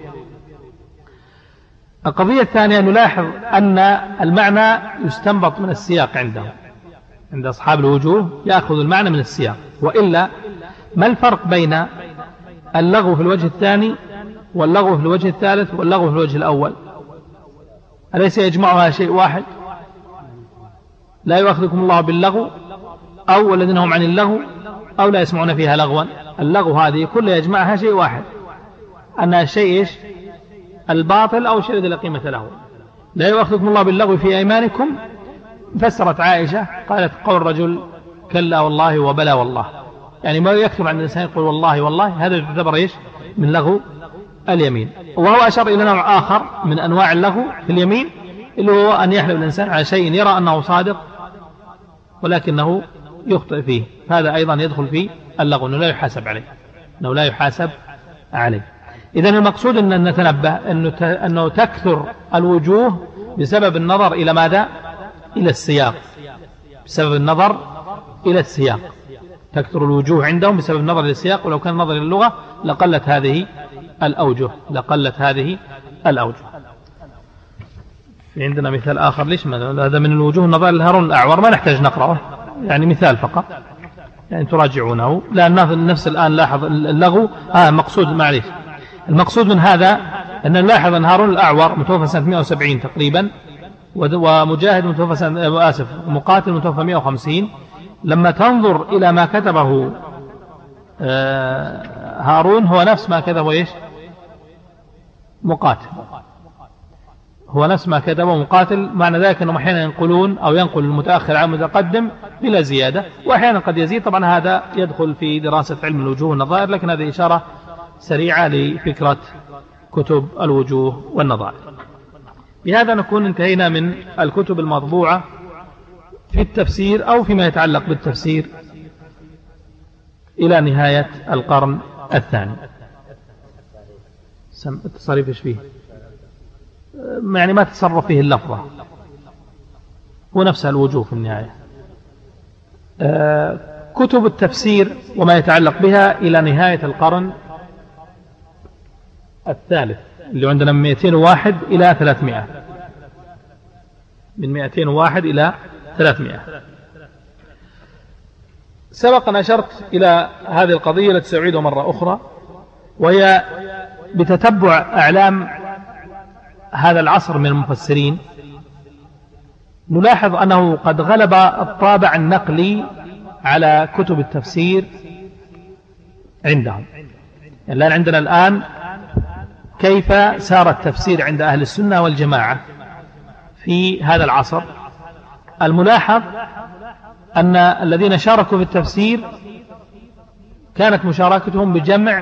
[SPEAKER 2] القضية الثانية نلاحظ أن المعنى يستنبط من السياق عند أصحاب الوجوه، يأخذ المعنى من السياق، وإلا ما الفرق بين اللغو في الوجه الثاني واللغو في الوجه الثالث واللغو في الوجه الأول؟ أليس يجمعها شيء واحد؟ لا يؤاخذكم الله باللغو أو الذين هم عن اللغو أو لا يسمعون فيها لغوا. اللغو هذه كلها يجمعها شيء واحد، أنها شيء إيش؟ الباطل أو شيء الذي لا قيمة له. لا يؤاخذكم الله باللغو في أيمانكم، فسرت عائشة قالت قول رجل كلا والله وبلا والله، يعني ما يكثر عند الإنسان يقول والله والله، هذا يعتبر إيش؟ من لغو اليمين. وهو أشار إلى نوع آخر من أنواع اللغو في اليمين، اللي هو أن يحلف الإنسان على شيء يرى أنه صادق ولكنه يخطئ فيه، هذا أيضا يدخل في اللغو، أنه لا يحاسب عليه. إذن المقصود أن نتنبه أنه تكثر الوجوه بسبب النظر إلى ماذا؟ إلى السياق. بسبب النظر إلى السياق تكثر الوجوه عندهم بسبب النظر إلى السياق، ولو كان النظر إلى اللغة لقلت هذه الأوجه. في عندنا مثال آخر، ليش هذا من الوجوه النظر لهارون الأعور، ما نحتاج نقرأه، يعني مثال فقط، يعني تراجعونه، لأن نفس الآن لاحظ اللغو المقصود من هذا أن نلاحظ أن هارون الأعور متوفى سنة 170 تقريبا، ومجاهد متوفى سنة مقاتل متوفى 150. لما تنظر إلى ما كتبه هارون هو نفس ما كتبه إيش؟ مقاتل، هو نفس ما كتبه مقاتل. معنى ذلك أنهم أحيانا ينقلون أو ينقل المتأخر عن المتقدم بلا زيادة، وأحيانا قد يزيد. طبعا هذا يدخل في دراسة علم الوجوه والنظائر، لكن هذه إشارة سريعة لفكرة كتب الوجوه والنظائر. بهذا نكون انتهينا من الكتب المطبوعة في التفسير أو فيما يتعلق بالتفسير إلى نهاية القرن الثاني. التصريف إيش فيه؟ يعني ما تصرف فيه اللفظة، ونفسها الوجوه في النهاية. كتب التفسير وما يتعلق بها إلى نهاية القرن الثالث، اللي عندنا من 201 إلى 300، من 201 إلى 300. سبق أن أشرت إلى هذه القضية التي سأعيدها مرة أخرى، وهي بتتبع أعلام هذا العصر من المفسرين نلاحظ أنه قد غلب الطابع النقلي على كتب التفسير عندهم. يعني عندنا الآن كيف سار التفسير عند أهل السنة والجماعة في هذا العصر. الملاحظ أن الذين شاركوا في التفسير كانت مشاركتهم بجمع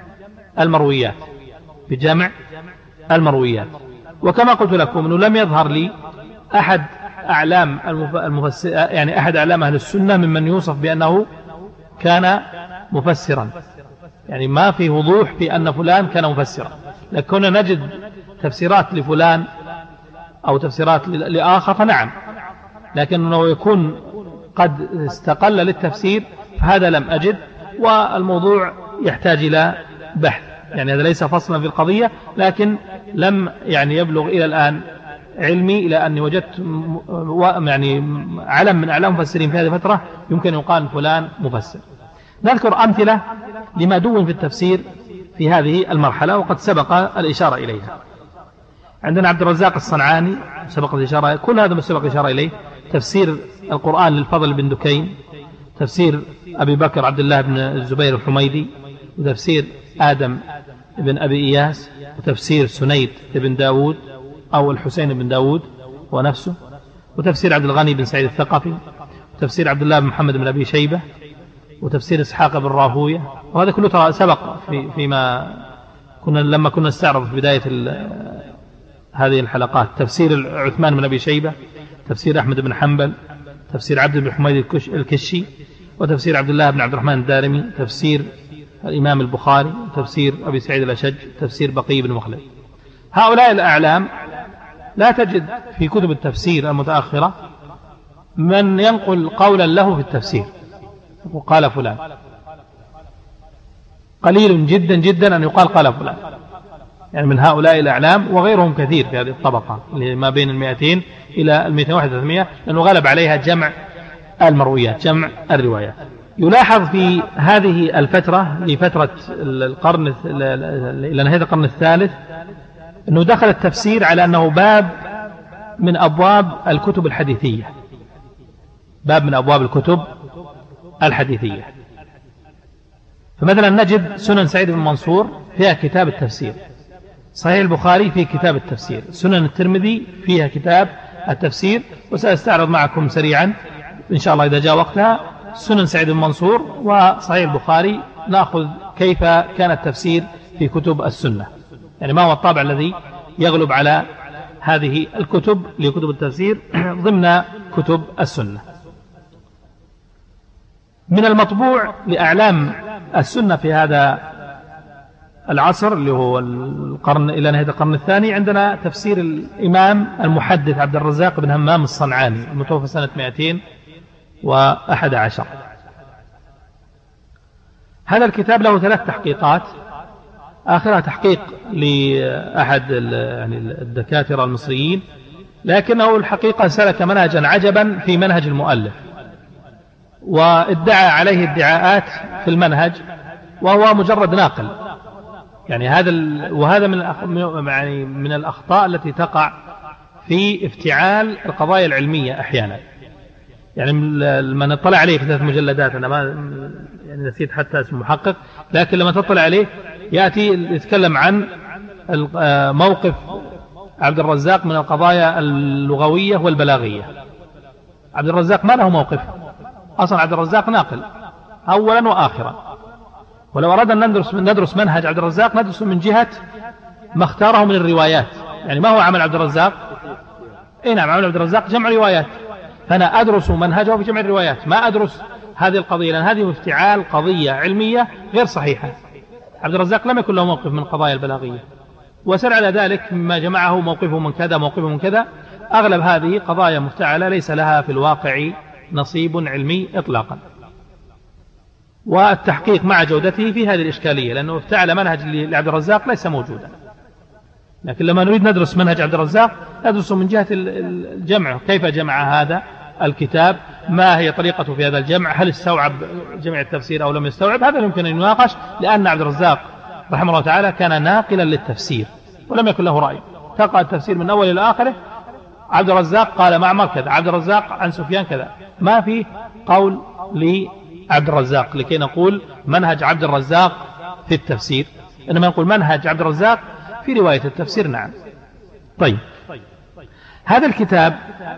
[SPEAKER 2] المرويات، وكما قلت لكم أنه لم يظهر لي أحد أعلام المفسر، يعني أحد أعلام أهل السنة ممن يوصف بأنه كان مفسرا، يعني ما في وضوح في أن فلان كان مفسرا. لكن نجد تفسيرات لفلان أو تفسيرات لآخر فنعم، لكنه يكون قد استقل للتفسير فهذا لم أجد، والموضوع يحتاج إلى بحث. يعني هذا ليس فصلا في القضية، لكن لم يعني يبلغ إلى الآن علمي إلى أني وجدت يعني علم من أعلام مفسرين في هذه الفترة يمكن يقال فلان مفسر. نذكر أمثلة لما دون في التفسير في هذه المرحلة وقد سبق الإشارة إليها. عندنا عبد الرزاق الصنعاني سبق الإشارة، كل هذا ما سبق الإشارة إليه. تفسير القرآن للفضل بن دكين، تفسير أبي بكر عبد الله بن الزبير الحميدي، وتفسير آدم بن أبي إياس، وتفسير سنيد بن داود أو الحسين بن داود ونفسه، وتفسير عبد الغني بن سعيد الثقفي، وتفسير عبد الله بن محمد بن أبي شيبة، وتفسير إسحاق بن راهوية. وهذا كله سبق فيما لما كنا نستعرض في بداية هذه الحلقات. تفسير عثمان بن أبي شيبة، تفسير أحمد بن حنبل، تفسير عبد بن حميد الكشي، وتفسير عبد الله بن عبد الرحمن الدارمي، تفسير الإمام البخاري، تفسير أبي سعيد الأشج، تفسير بقي بن مخلد. هؤلاء الأعلام لا تجد في كتب التفسير المتأخرة من ينقل قولا له في التفسير وقال فلان. قليل جدا جدا أن يقال قال فلان، يعني من هؤلاء الأعلام، وغيرهم كثير في هذه الطبقة اللي ما بين 200 إلى 201 لأنه غلب عليها جمع المرويات، جمع الروايات. يلاحظ في هذه الفترة لفترة القرن إلى نهاية القرن الثالث أنه دخل التفسير على أنه باب من أبواب الكتب الحديثية، باب من أبواب الكتب الحديثية. فمثلا نجد سنن سعيد بن منصور فيها كتاب التفسير، صحيح البخاري فيه كتاب التفسير، سنن الترمذي فيها كتاب التفسير، وسأستعرض معكم سريعا إن شاء الله إذا جاء وقتها سنن سعيد بن منصور وصحيح البخاري، نأخذ كيف كان التفسير في كتب السنة، يعني ما هو الطابع الذي يغلب على هذه الكتب لكتب التفسير ضمن كتب السنة. من المطبوع لأعلام السنة في هذا العصر اللي هو القرن إلى نهاية القرن الثاني عندنا تفسير الإمام المحدث عبد الرزاق بن همام الصنعاني المتوفى سنة 211. هذا الكتاب له 3 تحقيقات، آخرها تحقيق لأحد يعني الدكاترة المصريين، لكنه الحقيقة سلك منهجا عجبا في منهج المؤلف، وادعى عليه ادعاءات في المنهج وهو مجرد ناقل. يعني وهذا من الأخطاء التي تقع في افتعال القضايا العلمية أحيانا. يعني من اطلع عليه في 3 مجلدات، أنا ما يعني نسيت حتى اسم محقق، لكن لما تطلع عليه يأتي يتكلم عن موقف عبد الرزاق من القضايا اللغوية والبلاغية. عبد الرزاق ما له موقف أصلا، عبد الرزاق ناقل أولا وآخرا، ولو أردنا ندرس منهج عبد الرزاق ندرس من جهة ما اختاره من الروايات. يعني ما هو عمل عبد الرزاق؟ نعم، عمل عبد الرزاق جمع روايات، فأنا أدرس منهجه في جمع الروايات، ما أدرس هذه القضية، لأن هذه افتعال قضية علمية غير صحيحة. عبد الرزاق لم يكن له موقف من القضايا البلاغية، وسر على ذلك مما جمعه موقفه من كذا موقفه من كذا. أغلب هذه قضايا مفتعلة ليس لها في الواقع نصيب علمي إطلاقا. والتحقيق مع جودته في هذه الإشكالية، لأنه افتعل منهج لعبد الرزاق ليس موجودا. لكن لما نريد ندرس منهج عبد الرزاق ندرسه من جهة الجمع، كيف جمع هذا الكتاب، ما هي طريقته في هذا الجمع، هل استوعب جمع التفسير أو لم يستوعب. هذا يمكن أن يناقش، لأن عبد الرزاق رحمه الله تعالى كان ناقلا للتفسير ولم يكن له رأي، تقع التفسير من أول إلى آخره. عبد الرزاق قال معمر كذا، عبد الرزاق عن سفيان كذا، ما في قول لعبد الرزاق لكي نقول منهج عبد الرزاق في التفسير، إنما نقول منهج عبد الرزاق في رواية التفسير. نعم. طيب، هذا الكتاب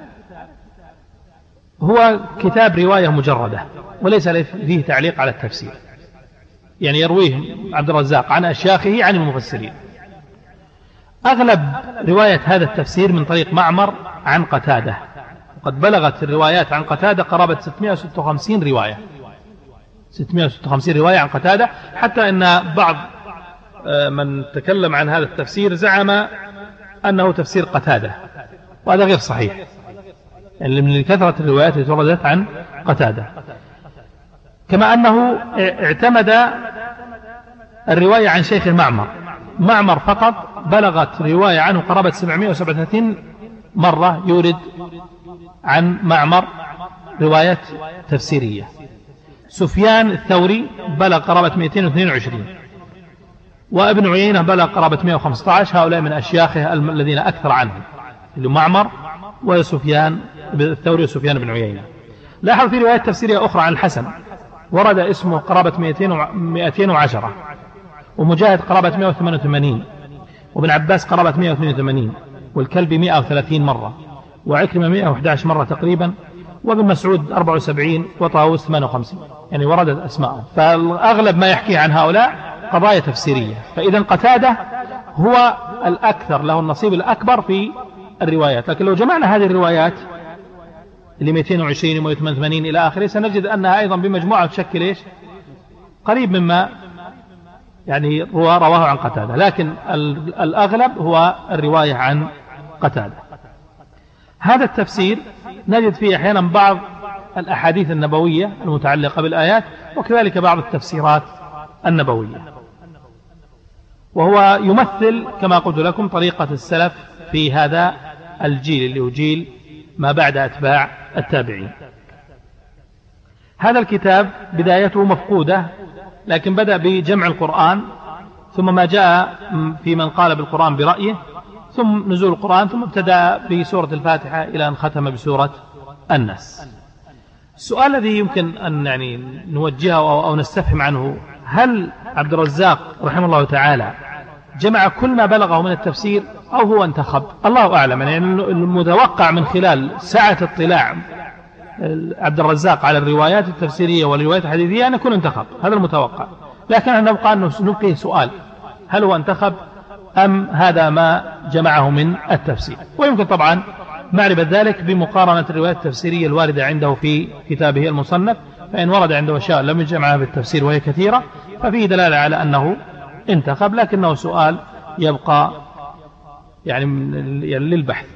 [SPEAKER 2] هو كتاب رواية مجردة وليس فيه تعليق على التفسير، يعني يرويه عبد الرزاق عن أشياخه عن المفسرين. أغلب رواية هذا التفسير من طريق معمر عن قتادة، وقد بلغت الروايات عن قتادة قرابة 656 رواية، 656 رواية عن قتادة، حتى أن بعض من تكلم عن هذا التفسير زعم أنه تفسير قتادة، وهذا غير صحيح، يعني من كثرة الروايات التي وردت عن قتادة. كما أنه اعتمد الرواية عن شيخ معمر فقط بلغت رواية عنه قرابة 737 مرة يورد عن معمر رواية تفسيرية. سفيان الثوري بلغ قرابة 222، وابن عيينة بلغ قرابة 115. هؤلاء من أشياخه الذين أكثر عنهم، اللي معمر وسفيان الثوري وسفيان بن عيينة. لاحظ في روايات تفسيرية أخرى عن الحسن ورد اسمه قرابة 210، ومجاهد قرابة 188، وابن عباس قرابة 182، والكلبي 130 مرة، وعكرمة 111 مرة تقريبا، وابن مسعود 74، وطاووس 58. يعني وردت أسماءهم. فالأغلب ما يحكي عن هؤلاء قضايا تفسيرية. فإذا قتادة هو الأكثر، له النصيب الأكبر في الروايات. لكن لو جمعنا هذه الروايات اللي 220 و188 إلى آخره سنجد أنها أيضا بمجموعة تشكل إيش؟ قريب مما يعني رواه عن قتادة، لكن الأغلب هو الرواية عن قتادة. هذا التفسير نجد فيه أحيانا بعض الأحاديث النبوية المتعلقة بالآيات، وكذلك بعض التفسيرات النبوية. وهو يمثل كما قلت لكم طريقة السلف في هذا الجيل اللي هو جيل ما بعد أتباع التابعين. هذا الكتاب بدايته مفقودة، لكن بدأ بجمع القرآن، ثم ما جاء في من قال بالقرآن برأيه، ثم نزول القرآن، ثم ابتدأ بسورة الفاتحة إلى أن ختم بسورة الناس. السؤال الذي يمكن أن يعني نوجهه أو نستفهم عنه: هل عبد الرزاق رحمه الله تعالى جمع كل ما بلغه من التفسير أو هو انتخب؟ الله أعلم. يعني المتوقع من خلال سعة اطلاع عبد الرزاق على الروايات التفسيرية والروايات الحديثية أن يكون انتخب، هذا المتوقع. لكن نبقى أن نبقي سؤال: هل هو انتخب أم هذا ما جمعه من التفسير؟ ويمكن طبعا معرفة ذلك بمقارنة الروايات التفسيرية الواردة عنده في كتابه المصنف، فإن ورد عنده أشياء لم يجمعها بالتفسير وهي كثيرة ففيه دلالة على أنه انتخب، لكنه سؤال يبقى يعني للبحث.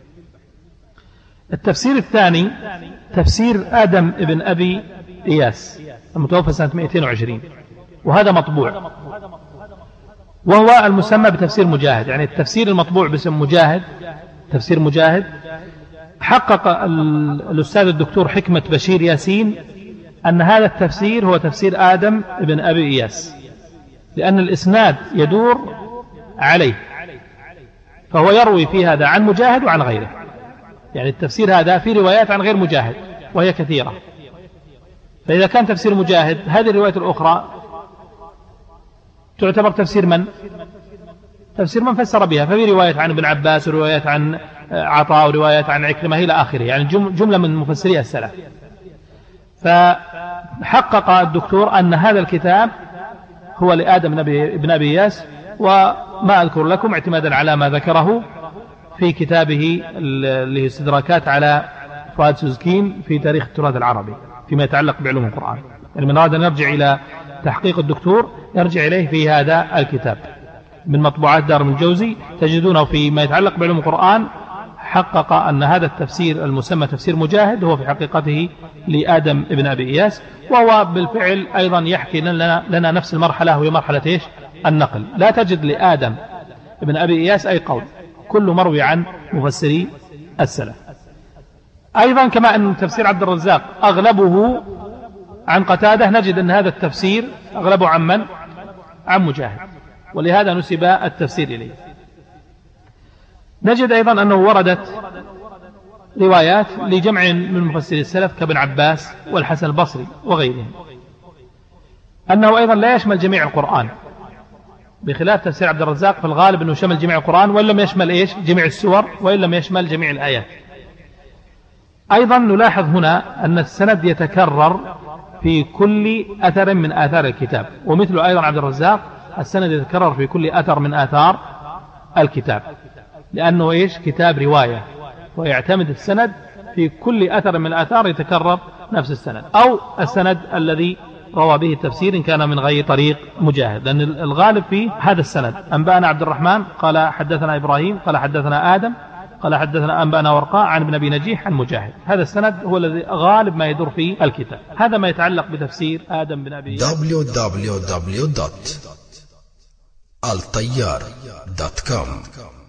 [SPEAKER 2] التفسير الثاني تفسير آدم ابن أبي إياس المتوفى سنة 220، وهذا مطبوع، وهو المسمى بتفسير مجاهد. يعني التفسير المطبوع باسم مجاهد، تفسير مجاهد. حقق الأستاذ الدكتور حكمة بشير ياسين أن هذا التفسير هو تفسير آدم ابن أبي إياس، لأن الإسناد يدور عليه، فهو يروي في هذا عن مجاهد وعن غيره. يعني التفسير هذا في روايات عن غير مجاهد وهي كثيرة، فإذا كان تفسير مجاهد هذه الروايات الأخرى تعتبر تفسير من؟ تفسير من فسر بها. ففي روايات عن ابن عباس وروايات عن عطاء وروايات عن عكرمة إلى آخره، يعني جملة من مفسري السلف. فحقق الدكتور أن هذا الكتاب هو لآدم ابن أبي إياس، وما أذكر لكم اعتمادا على ما ذكره في كتابه اللي هي استدراكات على فؤاد سوزكين في تاريخ التراث العربي فيما يتعلق بعلوم القرآن. يعني من أراد أن يرجع إلى تحقيق الدكتور يرجع إليه في هذا الكتاب من مطبوعات دار الجوزي، تجدونه فيما يتعلق بعلوم القرآن. حقق أن هذا التفسير المسمى تفسير مجاهد هو في حقيقته لآدم ابن أبي إياس، وهو بالفعل أيضا يحكي لنا نفس المرحلة، وهي مرحلة إيش؟ النقل. لا تجد لآدم ابن أبي إياس أي قول، كله مروي عن مفسري السلف. أيضا كما أن تفسير عبد الرزاق أغلبه عن قتادة، نجد أن هذا التفسير أغلبه عن من؟ عن مجاهد، ولهذا نسب التفسير إليه. نجد أيضا أنه وردت روايات لجمع من مفسري السلف كابن عباس والحسن البصري وغيرهم، أنه أيضا لا يشمل جميع القرآن، بخلاف تفسير عبد الرزاق في الغالب أنه شمل جميع القرآن، وإن لم يشمل إيش؟ جميع السور، وإن لم يشمل جميع الآيات. أيضا نلاحظ هنا أن السند يتكرر في كل أثر من آثار الكتاب، ومثل أيضا عبد الرزاق السند يتكرر في كل أثر من آثار الكتاب، لأنه إيش؟ كتاب رواية، ويعتمد السند في كل أثر من الآثار يتكرر نفس السند، أو السند الذي روى به التفسير إن كان من غير طريق مجاهد، لأن الغالب في هذا السند أنبأنا عبد الرحمن قال حدثنا إبراهيم قال حدثنا آدم قال حدثنا أنبأنا ورقاء عن ابن أبي نجيح عن مجاهد. هذا السند هو الذي غالب ما يدور في الكتاب. هذا ما يتعلق بتفسير آدم بن أبي
[SPEAKER 1] www.altayar.com